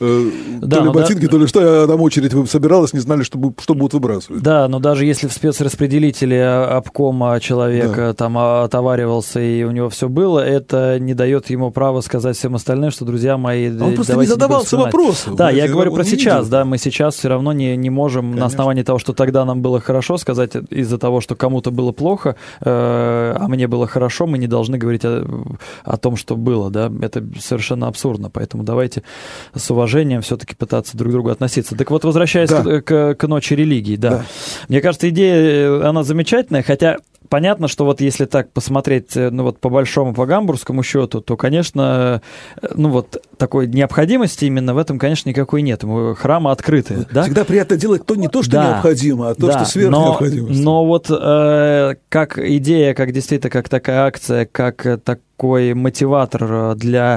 Да, то ли ботинки, да, то ли что, я там очередь собиралась, не знали, что, что будут выбрасывать. Да, но даже если в спецраспределителе обкома человек да. там отоваривался и у него все было, это не дает ему права сказать всем остальным, что, друзья мои, а он просто не задавался вопросом. Да, я говорю про сейчас, да, мы сейчас все равно не, не можем Конечно. На основании того, что тогда нам было хорошо, сказать из-за того, что кому-то было плохо, э, а мне было хорошо, мы не должны говорить о, о том, что было, да, это совершенно абсурдно, поэтому давайте с уважением все-таки пытаться друг к другу относиться. Так вот, возвращаясь да. к, к, к ночи религии, да. да. Мне кажется, идея, она замечательная, хотя понятно, что вот если так посмотреть, ну вот по большому, по гамбургскому счету, то, конечно, ну вот такой необходимости именно в этом, конечно, никакой нет. Храмы открыты. Да? Всегда приятно делать то не то, что да. необходимо, а то, да. что сверх но, необходимости. Но вот э, как идея, как действительно, как такая акция, как такой мотиватор для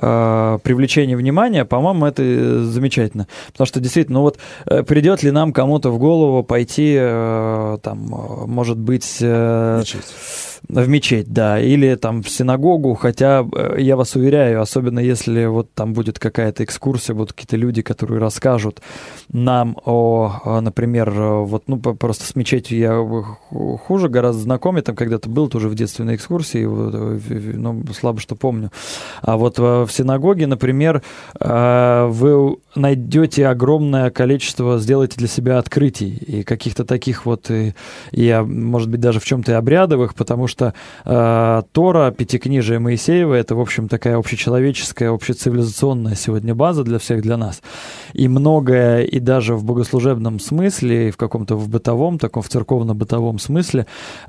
э, привлечения внимания, по-моему, это замечательно. Потому что действительно, ну вот придет ли нам кому-то в голову пойти, э, там, может быть... Э, Мечеть. В мечеть, да, или там в синагогу, хотя я вас уверяю, особенно если вот там будет какая-то экскурсия, будут какие-то люди, которые расскажут нам о, например, вот, ну, просто с мечетью я хуже гораздо знакомый, там когда-то был тоже в детстве на экскурсии, ну, слабо что помню. А вот в синагоге, например, вы найдете огромное количество, сделаете для себя открытий и каких-то таких вот, и, и может быть, даже в чем-то и обрядовых, потому что э, Тора, Пятикнижие Моисеева, это, в общем, такая общечеловеческая, общецивилизационная сегодня база для всех, для нас. И многое, и даже в богослужебном смысле, и в каком-то в бытовом, таком в церковно-бытовом смысле,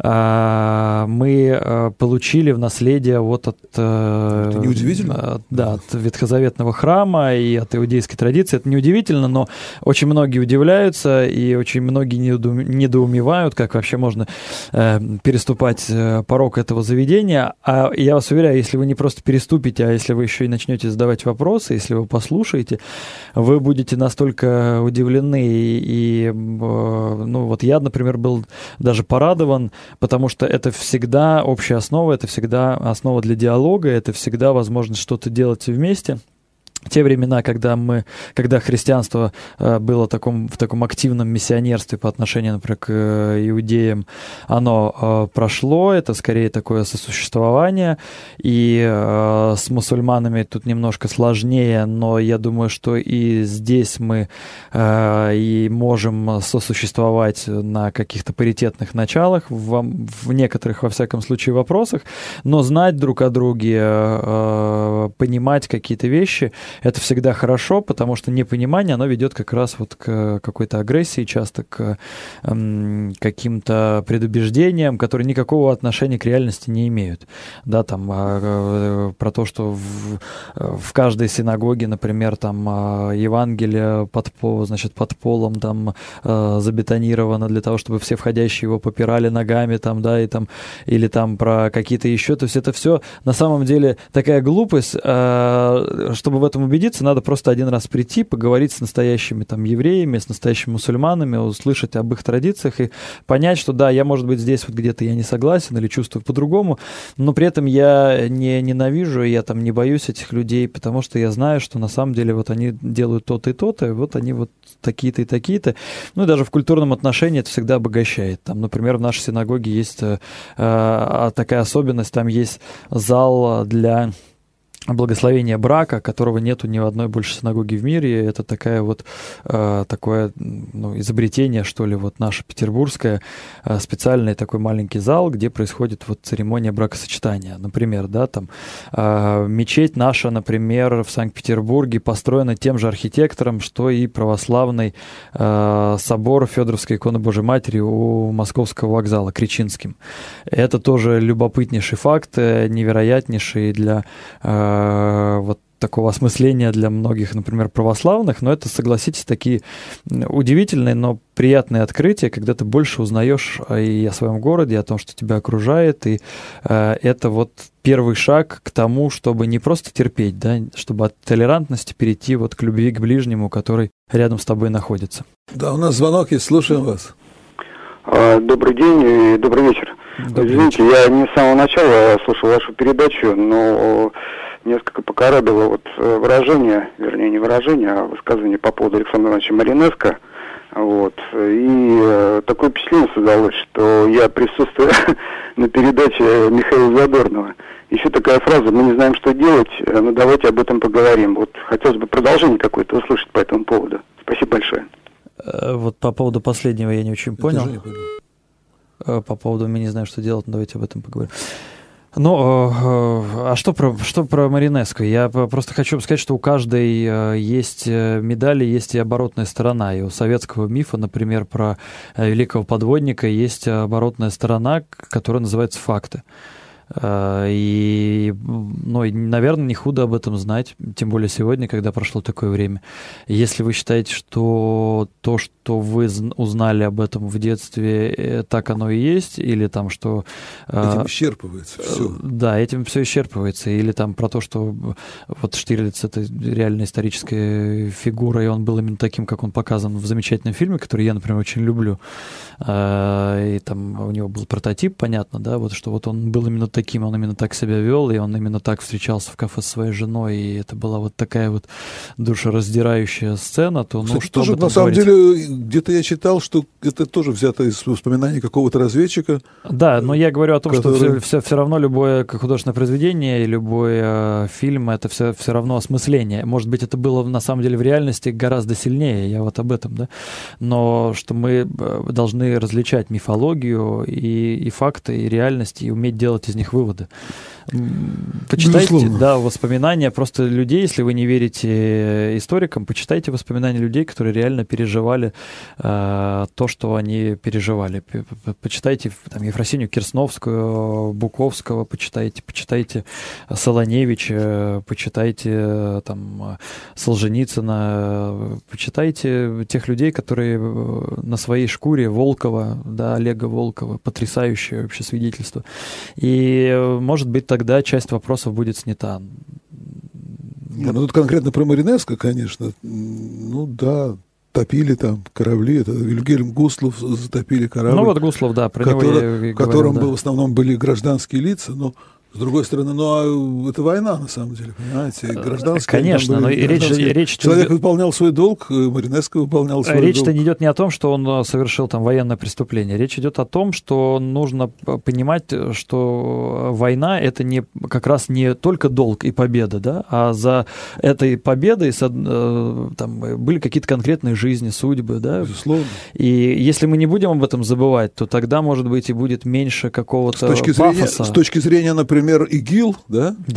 э, мы э, получили в наследие вот от, э, это неудивительно. От, да, от ветхозаветного храма и от иудейской традиции. Это неудивительно, но очень многие удивляются, и очень многие недоумевают, как вообще можно э, переступать порог этого заведения. А я вас уверяю, если вы не просто переступите, а если вы еще и начнете задавать вопросы, если вы послушаете, вы будете настолько удивлены. И, и ну, вот я, например, был даже порадован, потому что это всегда общая основа, это всегда основа для диалога, это всегда возможность что-то делать вместе. Те времена, когда мы, когда христианство э, было таком, в таком активном миссионерстве по отношению, например, к э, иудеям, оно э, прошло, это скорее такое сосуществование, и э, с мусульманами тут немножко сложнее, но я думаю, что и здесь мы э, и можем сосуществовать на каких-то паритетных началах, в, в некоторых, во всяком случае, вопросах, но знать друг о друге, э, понимать какие-то вещи. это всегда хорошо, потому что непонимание, оно ведет как раз вот к какой-то агрессии, часто к эм, каким-то предубеждениям, которые никакого отношения к реальности не имеют. Да, там э, про то, что в, в каждой синагоге, например, там э, Евангелие под, значит, под полом там э, забетонировано для того, чтобы все входящие его попирали ногами, там, да, и там, или там про какие-то еще, то есть это все на самом деле такая глупость, э, чтобы в этом убедиться, надо просто один раз прийти, поговорить с настоящими там евреями, с настоящими мусульманами, услышать об их традициях и понять, что да, я, может быть, здесь вот где-то я не согласен или чувствую по-другому, но при этом я не ненавижу, я там не боюсь этих людей, потому что я знаю, что на самом деле вот они делают то-то и то-то, и вот они вот такие-то и такие-то. Ну и даже в культурном отношении это всегда обогащает. Там, например, в нашей синагоге есть э, такая особенность, там есть зал для благословения брака, которого нету ни в одной больше синагоги в мире. Это такая вот, э, такое ну, изобретение, что ли, вот наше петербургское, э, специальный такой маленький зал, где происходит вот церемония бракосочетания. Например, да, там э, мечеть наша, например, в Санкт-Петербурге построена тем же архитектором, что и православный э, собор Федоровской иконы Божией Матери у Московского вокзала, Кричинским. Это тоже любопытнейший факт, невероятнейший для э, вот такого осмысления для многих, например, православных, но это, согласитесь, такие удивительные, но приятные открытия, когда ты больше узнаешь и о своем городе, и о том, что тебя окружает, и э, это вот первый шаг к тому, чтобы не просто терпеть, да, чтобы от толерантности перейти вот к любви к ближнему, который рядом с тобой находится. Да, у нас звонок есть, слушаем вас. Добрый день и добрый вечер. Добрый Извините, вечер. Я не с самого начала слушал вашу передачу, но несколько покоробило вот выражение, вернее не выражение, а высказывание по поводу Александра Ивановича Маринеско. Вот. И э, такое впечатление создалось, что я присутствую на передаче Михаила Задорнова. Еще такая фраза: мы не знаем, что делать, но давайте об этом поговорим. Вот хотелось бы продолжение какое-то услышать по этому поводу. Спасибо большое. Вот по поводу последнего я не очень понял. Не понял. По поводу «мы не знаем, что делать», но давайте об этом поговорим. Ну, а что про, что про Маринеско? Я просто хочу сказать, что у каждой есть медали, есть и оборотная сторона. И у советского мифа, например, про великого подводника есть оборотная сторона, которая называется «факты». И, ну, наверное, не худо об этом знать, тем более сегодня, когда прошло такое время. Если вы считаете, что то, что вы узнали об этом в детстве, так оно и есть, или там, что... Этим исчерпывается все. Да, этим все исчерпывается. Или там про то, что вот Штирлиц — это реально историческая фигура, и он был именно таким, как он показан в замечательном фильме, который я, например, очень люблю. И там у него был прототип, понятно, да, вот что вот он был именно таким, он именно так себя вел, и он именно так встречался в кафе со своей женой, и это была вот такая вот душераздирающая сцена, то, Кстати, ну, что тоже, об этом на самом говорить? деле, где-то я читал, что это тоже взято из воспоминаний какого-то разведчика. Да, но я говорю о том, который... что все, все, все равно любое художественное произведение и любой э, фильм — это все, все равно осмысление. Может быть, это было на самом деле в реальности гораздо сильнее, я вот об этом, да, но что мы должны различать мифологию и, и факты, и реальность, и уметь делать из них выводы. Почитайте, Безусловно. да, воспоминания просто людей, если вы не верите историкам, почитайте воспоминания людей, которые реально переживали э, то, что они переживали. Почитайте там Ефросинью Кирсновскую, Буковского, почитайте, почитайте Солоневича, почитайте там Солженицына, почитайте тех людей, которые на своей шкуре, Волкова, да, Олега Волкова, потрясающее вообще свидетельство. И, может быть, тогда часть вопросов будет снята. Не, ну тут конкретно про Маринеско, конечно. Ну да, топили там корабли. Это Вильгельм Гуслов затопили корабль. Ну вот Гуслов, да, про который, него я и говорил, в котором да. был, в основном были гражданские лица, но с другой стороны, ну, а это война, на самом деле, понимаете? Гражданские, Конечно, но речь, речь... Человек выполнял свой долг, Маринеско выполнял свой речь долг. Речь-то не идет не о том, что он совершил там военное преступление. Речь идет о том, что нужно понимать, что война — это не, как раз не только долг и победа, да, а за этой победой там были какие-то конкретные жизни, судьбы, да. Безусловно. И если мы не будем об этом забывать, то тогда, может быть, и будет меньше какого-то с точки пафоса. Зрения, с точки зрения, например, ИГИЛ, да? Да.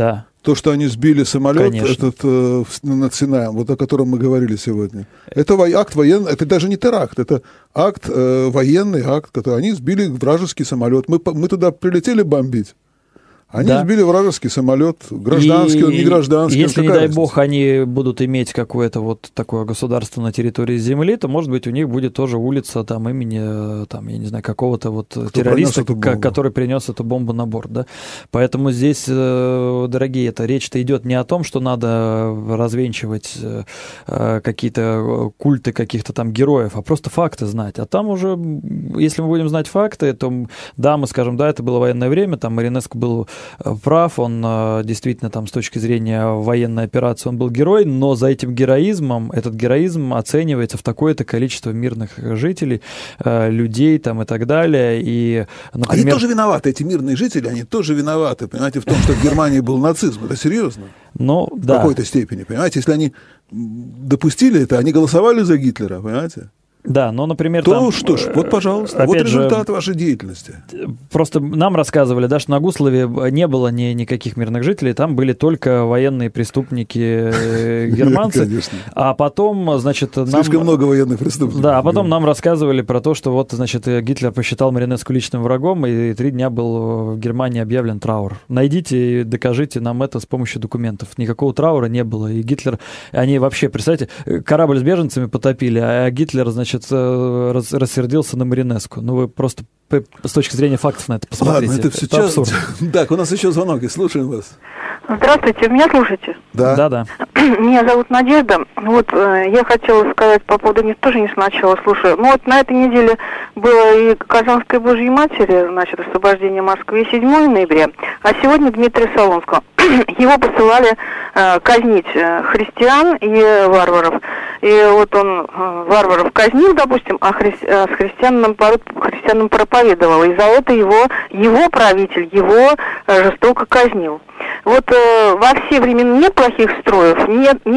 То, что они сбили самолет Конечно. этот, э, над Синаем, вот о котором мы говорили сегодня. Это во- акт военный, это даже не теракт, это акт, э, военный акт, который они сбили вражеский самолет. Мы, по- мы туда прилетели бомбить. Они Да. сбили вражеский самолет, гражданский, И он не гражданский. Если, он не какая дай разница? бог, они будут иметь какое-то вот такое государство на территории Земли, то, может быть, у них будет тоже улица там имени, там, я не знаю, какого-то вот террориста, принес эту ка- бомбу? который принес эту бомбу на борт, да. Поэтому здесь, э, дорогие, это речь-то идет не о том, что надо развенчивать э, э, какие-то культы каких-то там героев, а просто факты знать. А там уже, м, если мы будем знать факты, то, м, да, мы скажем, да, это было военное время, там Маринеско был э, прав, он э, действительно там с точки зрения военной операции он был герой, но за этим героизмом, этот героизм оценивается в такое-то количество мирных жителей, э, людей там и так далее. И, например... Они тоже виноваты, эти мирные жители, они тоже виноваты, понимаете, в том, что в Германии был нацизм. Это серьезно? Ну, В да. какой-то степени, понимаете? Если они допустили это, они голосовали за Гитлера, понимаете? Да, но, например, То там, что ж, вот, пожалуйста, опять вот же, результат вашей деятельности. Просто нам рассказывали, да, что на Гуслове не было ни, никаких мирных жителей, там были только военные преступники э, германцы. Конечно. А потом, значит, нам... Слишком много военных преступников. Да, а потом нам рассказывали про то, что вот, значит, Гитлер посчитал Маринеску личным врагом, и три дня был в Германии объявлен траур. Найдите и докажите нам это с помощью документов. Никакого траура не было. И Гитлер, они вообще, представьте, корабль с беженцами потопили, а Гитлер, значит, рас, рассердился на Маринеску. Ну, вы просто с точки зрения фактов на это посмотрите. Ладно, это, это, все это час... абсурд. Так, у нас еще звонок, и слушаем вас. Здравствуйте, меня слушаете? Да. Да, да. Меня зовут Надежда. Вот э, я хотела сказать по поводу, не, тоже не сначала слушаю. Ну вот на этой неделе было и Казанской Божьей Матери, значит, освобождение Москвы, седьмого ноября, а сегодня Дмитрия Солонского. Его посылали э, казнить э, христиан и варваров. И вот он э, варваров казнил, допустим, а хри... э, с христиан, наоборот, христианам проповедовал. И за это его, его правитель, его э, жестоко казнил. Вот э, во все времена нет плохих строев, нет, не,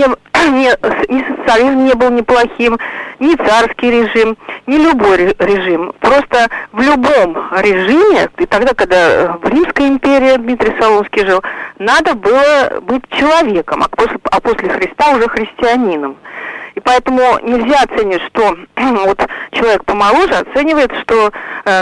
не, ни социализм не был неплохим, ни царский режим, ни любой режим. Просто в любом режиме, и тогда, когда в Римской империи Дмитрий Солонский жил, надо было быть человеком, а после, а после Христа уже христианином. И поэтому нельзя оценивать, что вот человек помоложе оценивает, что э,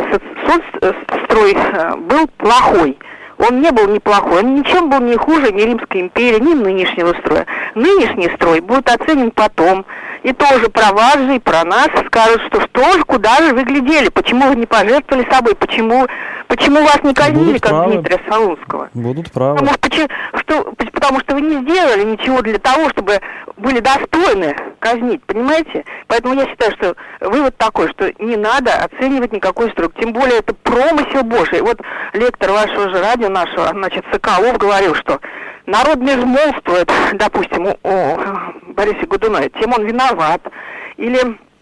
соцстрой э, был плохой. Он не был неплохой, он ничем был не хуже ни Римской империи, ни нынешнего строя. Нынешний строй будет оценен потом. И тоже про вас же, и про нас скажут, что что же, куда же вы глядели, почему вы не пожертвовали собой, почему, почему вас не казнили, Будут как правы. Дмитрия Солунского. Будут правы. Потому что, что, потому что вы не сделали ничего для того, чтобы были достойны казнить, понимаете? Поэтому я считаю, что вывод такой, что не надо оценивать никакой строй. Тем более это промысел Божий. Вот лектор вашего же радио, нашего, значит, Соколов, говорил, что народ безмолвствует, допустим, о, о Борисе Годунове, тем он виноват. Или,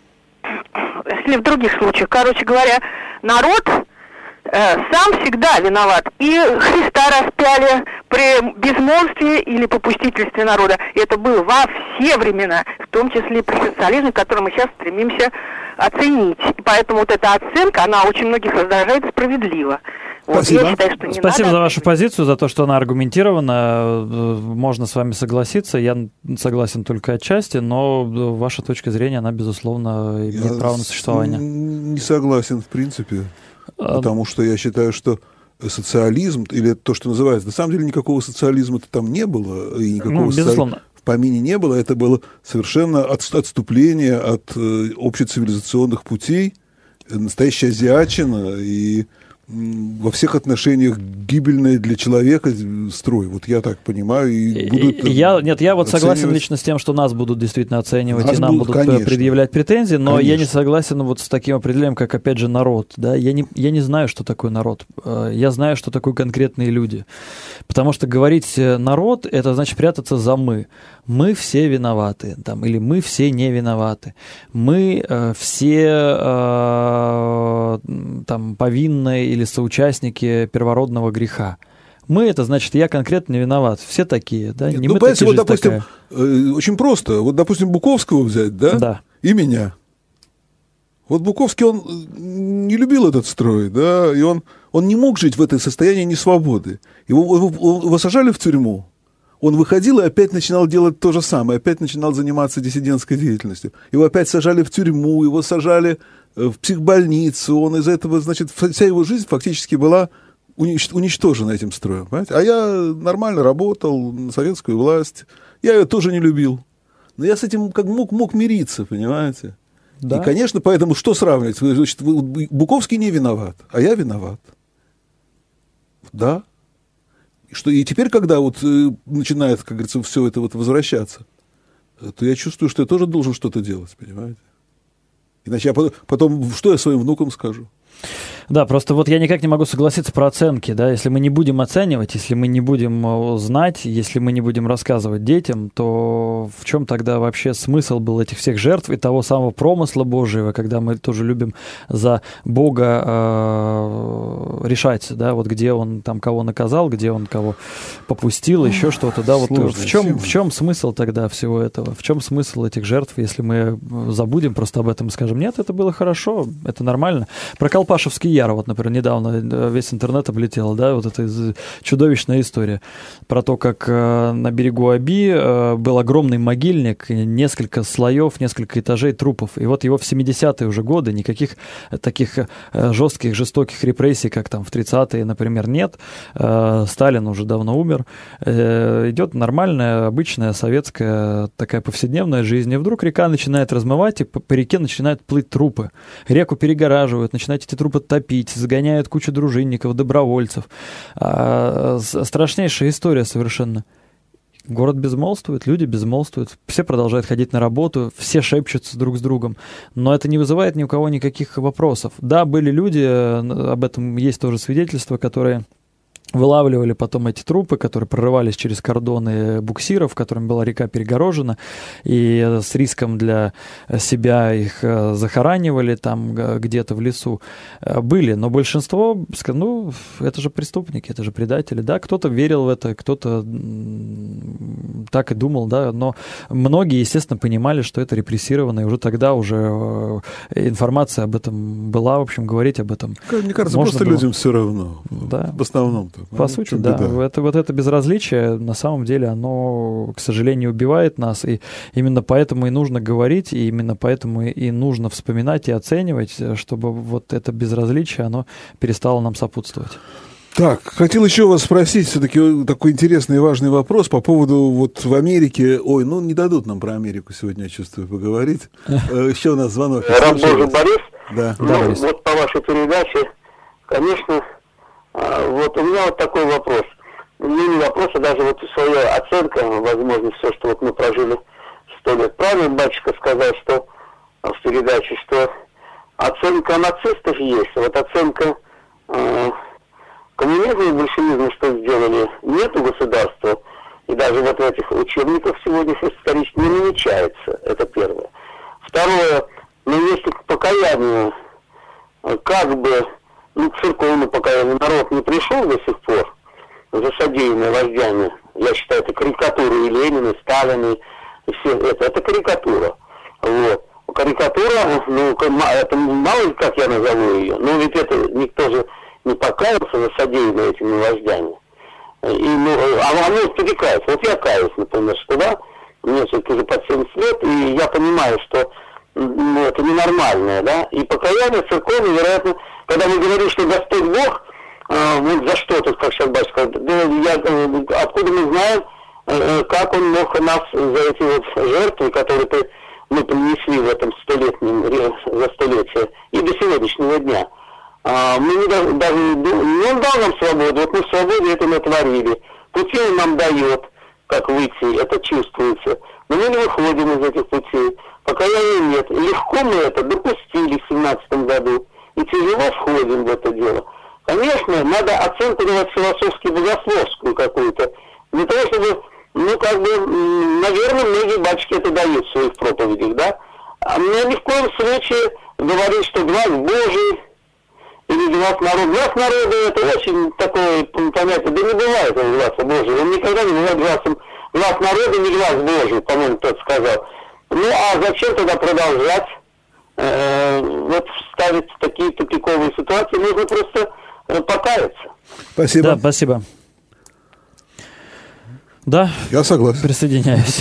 или в других случаях, короче говоря, народ э, сам всегда виноват. И Христа распяли при безмолвстве или попустительстве народа. И это было во все времена, в том числе и при социализме, который мы сейчас стремимся оценить. И поэтому вот эта оценка, она очень многих раздражает справедливо. Вот, Спасибо. я считаю, что не Спасибо надо за вашу позицию, за то, что она аргументирована. Можно с вами согласиться. Я согласен только отчасти, но ваша точка зрения, она, безусловно, имеет Я право на существование. Не согласен, в принципе, потому что я считаю, что социализм, или то, что называется, на самом деле никакого социализма-то там не было, и никакого Ну, безусловно. социализма в помине не было. Это было совершенно отступление от э, общецивилизационных путей, настоящая азиатчина и во всех отношениях гибельный для человека строй. Вот я так понимаю. И будут я, нет, я вот согласен оценивать... лично с тем, что нас будут действительно оценивать, Нас и нам будут, будут конечно. предъявлять претензии, но Конечно. я не согласен вот с таким определением, как, опять же, народ. Да? Я, не, я не знаю, что такое народ. Я знаю, что такое конкретные люди. Потому что говорить народ, это значит прятаться за «мы». Мы все виноваты, там, или мы все не виноваты. Мы э, все э, там, повинные или соучастники первородного греха. Мы, это значит, я конкретно не виноват. Все такие, да? Нет, Не ну, мы понимаете, такие, вот, жизнь допустим, э, очень просто. Вот, допустим, Буковского взять, да? Да. И меня. Вот Буковский, он не любил этот строй, да, и он, он не мог жить в этой состоянии несвободы. Его, его, его сажали в тюрьму, он выходил и опять начинал делать то же самое, опять начинал заниматься диссидентской деятельностью. Его опять сажали в тюрьму, его сажали в психбольницу, он из этого, значит, вся его жизнь фактически была уничтожена этим строем. Понимаете? А я нормально работал на советскую власть, я ее тоже не любил. Но я с этим как мог, мог мириться, понимаете? Да. И, конечно, поэтому что сравнивать? Значит, Буковский не виноват, а я виноват. Да. И, что, и теперь, когда вот э, начинает, как говорится, все это вот возвращаться, то я чувствую, что я тоже должен что-то делать, понимаете? Иначе я потом, потом что я своим внукам скажу? Да, просто вот я никак не могу согласиться про оценки, да, если мы не будем оценивать, если мы не будем знать, если мы не будем рассказывать детям, то в чем тогда вообще смысл был этих всех жертв и того самого промысла Божьего, когда мы тоже любим за Бога э, решать, да, вот где он там кого наказал, где он кого попустил, еще что-то, да, вот в чем, в чем смысл тогда всего этого, в чем смысл этих жертв, если мы забудем просто об этом и скажем, нет, это было хорошо, это нормально. Про Колпашевский яр, вот, например, недавно весь интернет облетел, да, вот эта чудовищная история про то, как э, на берегу Оби э, был огромный могильник, несколько слоев, несколько этажей трупов, и вот его в семидесятые уже годы никаких таких э, жестких, жестоких репрессий, как там в тридцатые, например, нет, э, Сталин уже давно умер, э, идет нормальная, обычная советская такая повседневная жизнь, и вдруг река начинает размывать, и по, по реке начинают плыть трупы, реку перегораживают, начинают эти трупы топить, загоняют кучу дружинников, добровольцев. А, страшнейшая история совершенно. Город безмолвствует, люди безмолвствуют, все продолжают ходить на работу, все шепчутся друг с другом, но это не вызывает ни у кого никаких вопросов. Да, были люди, об этом есть тоже свидетельства, которые вылавливали потом эти трупы, которые прорывались через кордоны буксиров, которыми была река перегорожена, и с риском для себя их захоранивали там где-то в лесу. Были, но большинство, ну, это же преступники, это же предатели, да, кто-то верил в это, кто-то так и думал, да, но многие, естественно, понимали, что это репрессировано, и уже тогда уже информация об этом была, в общем, говорить об этом мне кажется, можно просто было. Людям все равно, да. В основном-то. По сути, да. Это, вот это безразличие, на самом деле, оно, к сожалению, убивает нас, и именно поэтому и нужно говорить, и именно поэтому и нужно вспоминать и оценивать, чтобы вот это безразличие, оно перестало нам сопутствовать. Так, хотел еще вас спросить, все-таки такой интересный и важный вопрос по поводу вот в Америке, ой, ну не дадут нам про Америку сегодня, я чувствую, поговорить. Еще у нас звонок. Раб Божий Борис. Да. Ну, да, Борис. Вот по вашей передаче, конечно, вот у меня вот такой вопрос. Не, не вопрос, а даже вот своя оценка, возможно, все, что вот мы прожили сто лет. Правильно батюшка сказал, что в передаче, что оценка нацистов есть, а вот оценка э, коммунизма и большевизма, что сделали, нету государства, и даже вот в этих учебниках сегодня исторически не намечается, это первое. Второе, ну если к покаянию, как бы, ну, к церковному покаянию народ не пришел до сих пор за содеянное вождями. Я считаю, это карикатура и Ленина, и Сталина, и все это. Это карикатура. Вот. Карикатура, ну, это мало ли как я назову ее, но ведь это никто же не покаялся за содеянное этими вождями. И, ну, а оно спотыкается. Вот я каюсь, например, что да, мне все-таки уже под семьдесят лет, и я понимаю, что ну, это ненормальное, да, и покаяние церковное, вероятно, когда мы говорим, что Господь Бог, э, вот за что тут, как сейчас батюшка, да, я, э, откуда мы знаем, э, как Он мог нас за эти вот жертвы, которые мы принесли в этом столетнем, за столетие, и до сегодняшнего дня. А, мы не даже, даже, не Он дал нам свободу, вот мы в свободе это натворили, пути Он нам дает, как выйти, это чувствуется, но мы не выходим из этих путей. Покаяния нет. Легко мы это допустили в семнадцатом году. И тяжело входим в это дело. Конечно, надо оценку давать философски-богословскую какую-то. Для того, чтобы, ну, как бы, наверное, многие батюшки это дают в своих проповедях, да? А мне ни в коем случае говорить, что глаз Божий или глаз народа. Глаз народа это очень такое понятие. Да не бывает он глаза Божий. Он никогда не бывает глазом. Глаз народа не глаз Божий, по-моему, кто-то сказал. Ну, а зачем тогда продолжать э, вот ставить такие тупиковые ситуации? Нужно просто э, покаяться. Спасибо. Да, спасибо. Да, я согласен. Присоединяюсь.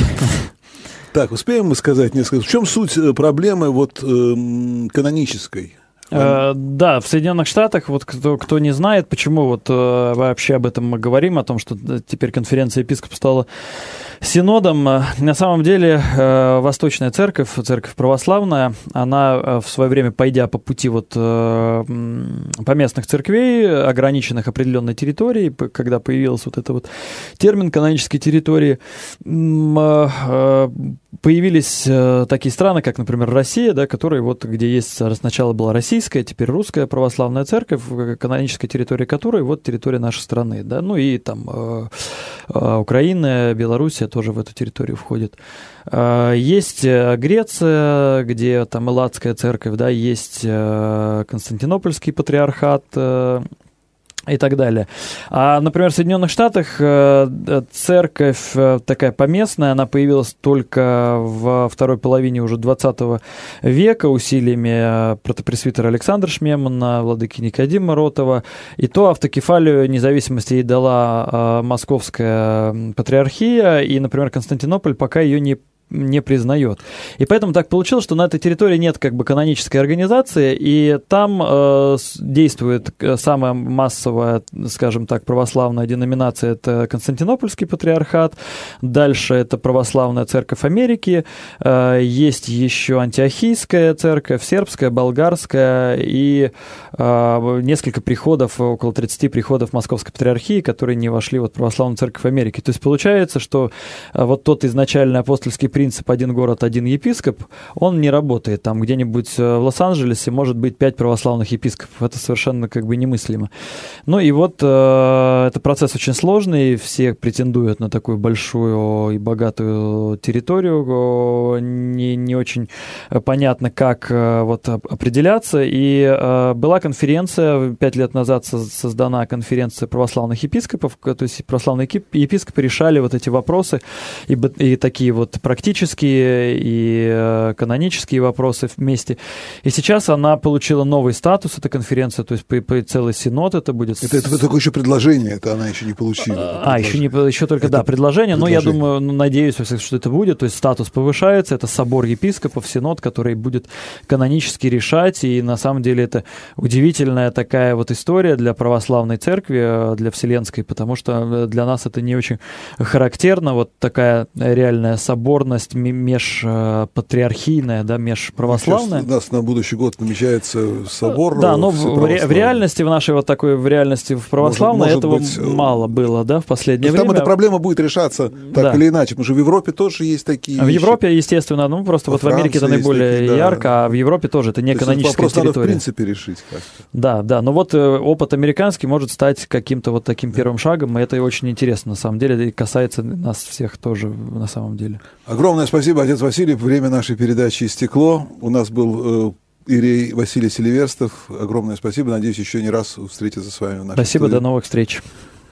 Так, успеем мы сказать несколько. В чем суть проблемы вот, э, канонической? Э, да, в Соединенных Штатах, вот кто, кто не знает, почему вот э, вообще об этом мы говорим, о том, что теперь конференция епископов стала синодом. На самом деле э, Восточная Церковь, Церковь Православная, она э, в свое время, пойдя по пути вот, э, поместных церквей, ограниченных определенной территорией, когда появился вот этот вот термин канонической территории, э, э, появились э, такие страны, как, например, Россия, да, которые вот, где есть, сначала была российская, теперь русская православная церковь, каноническая территория которой вот территория нашей страны, да, ну и там э, э, Украина, Белоруссия тоже в эту территорию входит. Э, есть Греция, где там Элладская церковь, да, есть э, Константинопольский патриархат, э, и так далее. А, например, в Соединенных Штатах церковь такая поместная, она появилась только во второй половине уже двадцатого века усилиями протопресвитера Александра Шмемана, владыки Никодима Ротова, и то автокефалию независимости ей дала Московская патриархия, и, например, Константинополь пока ее не не признает. И поэтому так получилось, что на этой территории нет как бы канонической организации, и там э, действует самая массовая, скажем так, православная деноминация, это Константинопольский патриархат, дальше это Православная Церковь Америки, э, есть еще Антиохийская церковь, сербская, болгарская, и э, несколько приходов, около тридцати приходов Московской патриархии, которые не вошли в вот, Православную Церковь Америки. То есть получается, что э, вот тот изначальный апостольский принцип принцип «один город, один епископ», он не работает. Там где-нибудь в Лос-Анджелесе может быть пять православных епископов. Это совершенно как бы немыслимо. Ну и вот э, это процесс очень сложный. Все претендуют на такую большую и богатую территорию. Не, не очень понятно, как э, вот, определяться. И э, была конференция, пять лет назад создана конференция православных епископов. То есть православные епископы решали вот эти вопросы и, и такие вот практические и э, канонические вопросы вместе. И сейчас она получила новый статус, эта конференция, то есть по, по целый синод это будет... Это, это только еще предложение, это она еще не получила. А, еще, не, еще только, это да, предложение, предложение. Но я думаю, ну, надеюсь, что это будет, то есть статус повышается, это собор епископов, синод, который будет канонически решать, и на самом деле это удивительная такая вот история для православной церкви, для вселенской, потому что для нас это не очень характерно, вот такая реальная соборность межпатриархийная, да, межправославная. Сейчас у нас на будущий год намечается собор. Да, но в, в реальности, в нашей вот такой, в реальности в православной может, может этого быть, мало было, да, в последнее время. Там эта проблема будет решаться так да. или иначе, потому что в Европе тоже есть такие В вещи. Европе, естественно, ну, просто Во вот Франции в Америке это наиболее такие, да. ярко, а в Европе тоже это не То каноническая вопрос территория. Надо в принципе решить как-то. Да, да, но вот опыт американский может стать каким-то вот таким первым шагом, и это очень интересно, на самом деле, и касается нас всех тоже, на самом деле. Огромное спасибо, отец Василий. Время нашей передачи истекло. У нас был э, иерей Василий Селиверстов. Огромное спасибо. Надеюсь, еще не раз встретиться с вами в нашей Спасибо, студии. До новых встреч.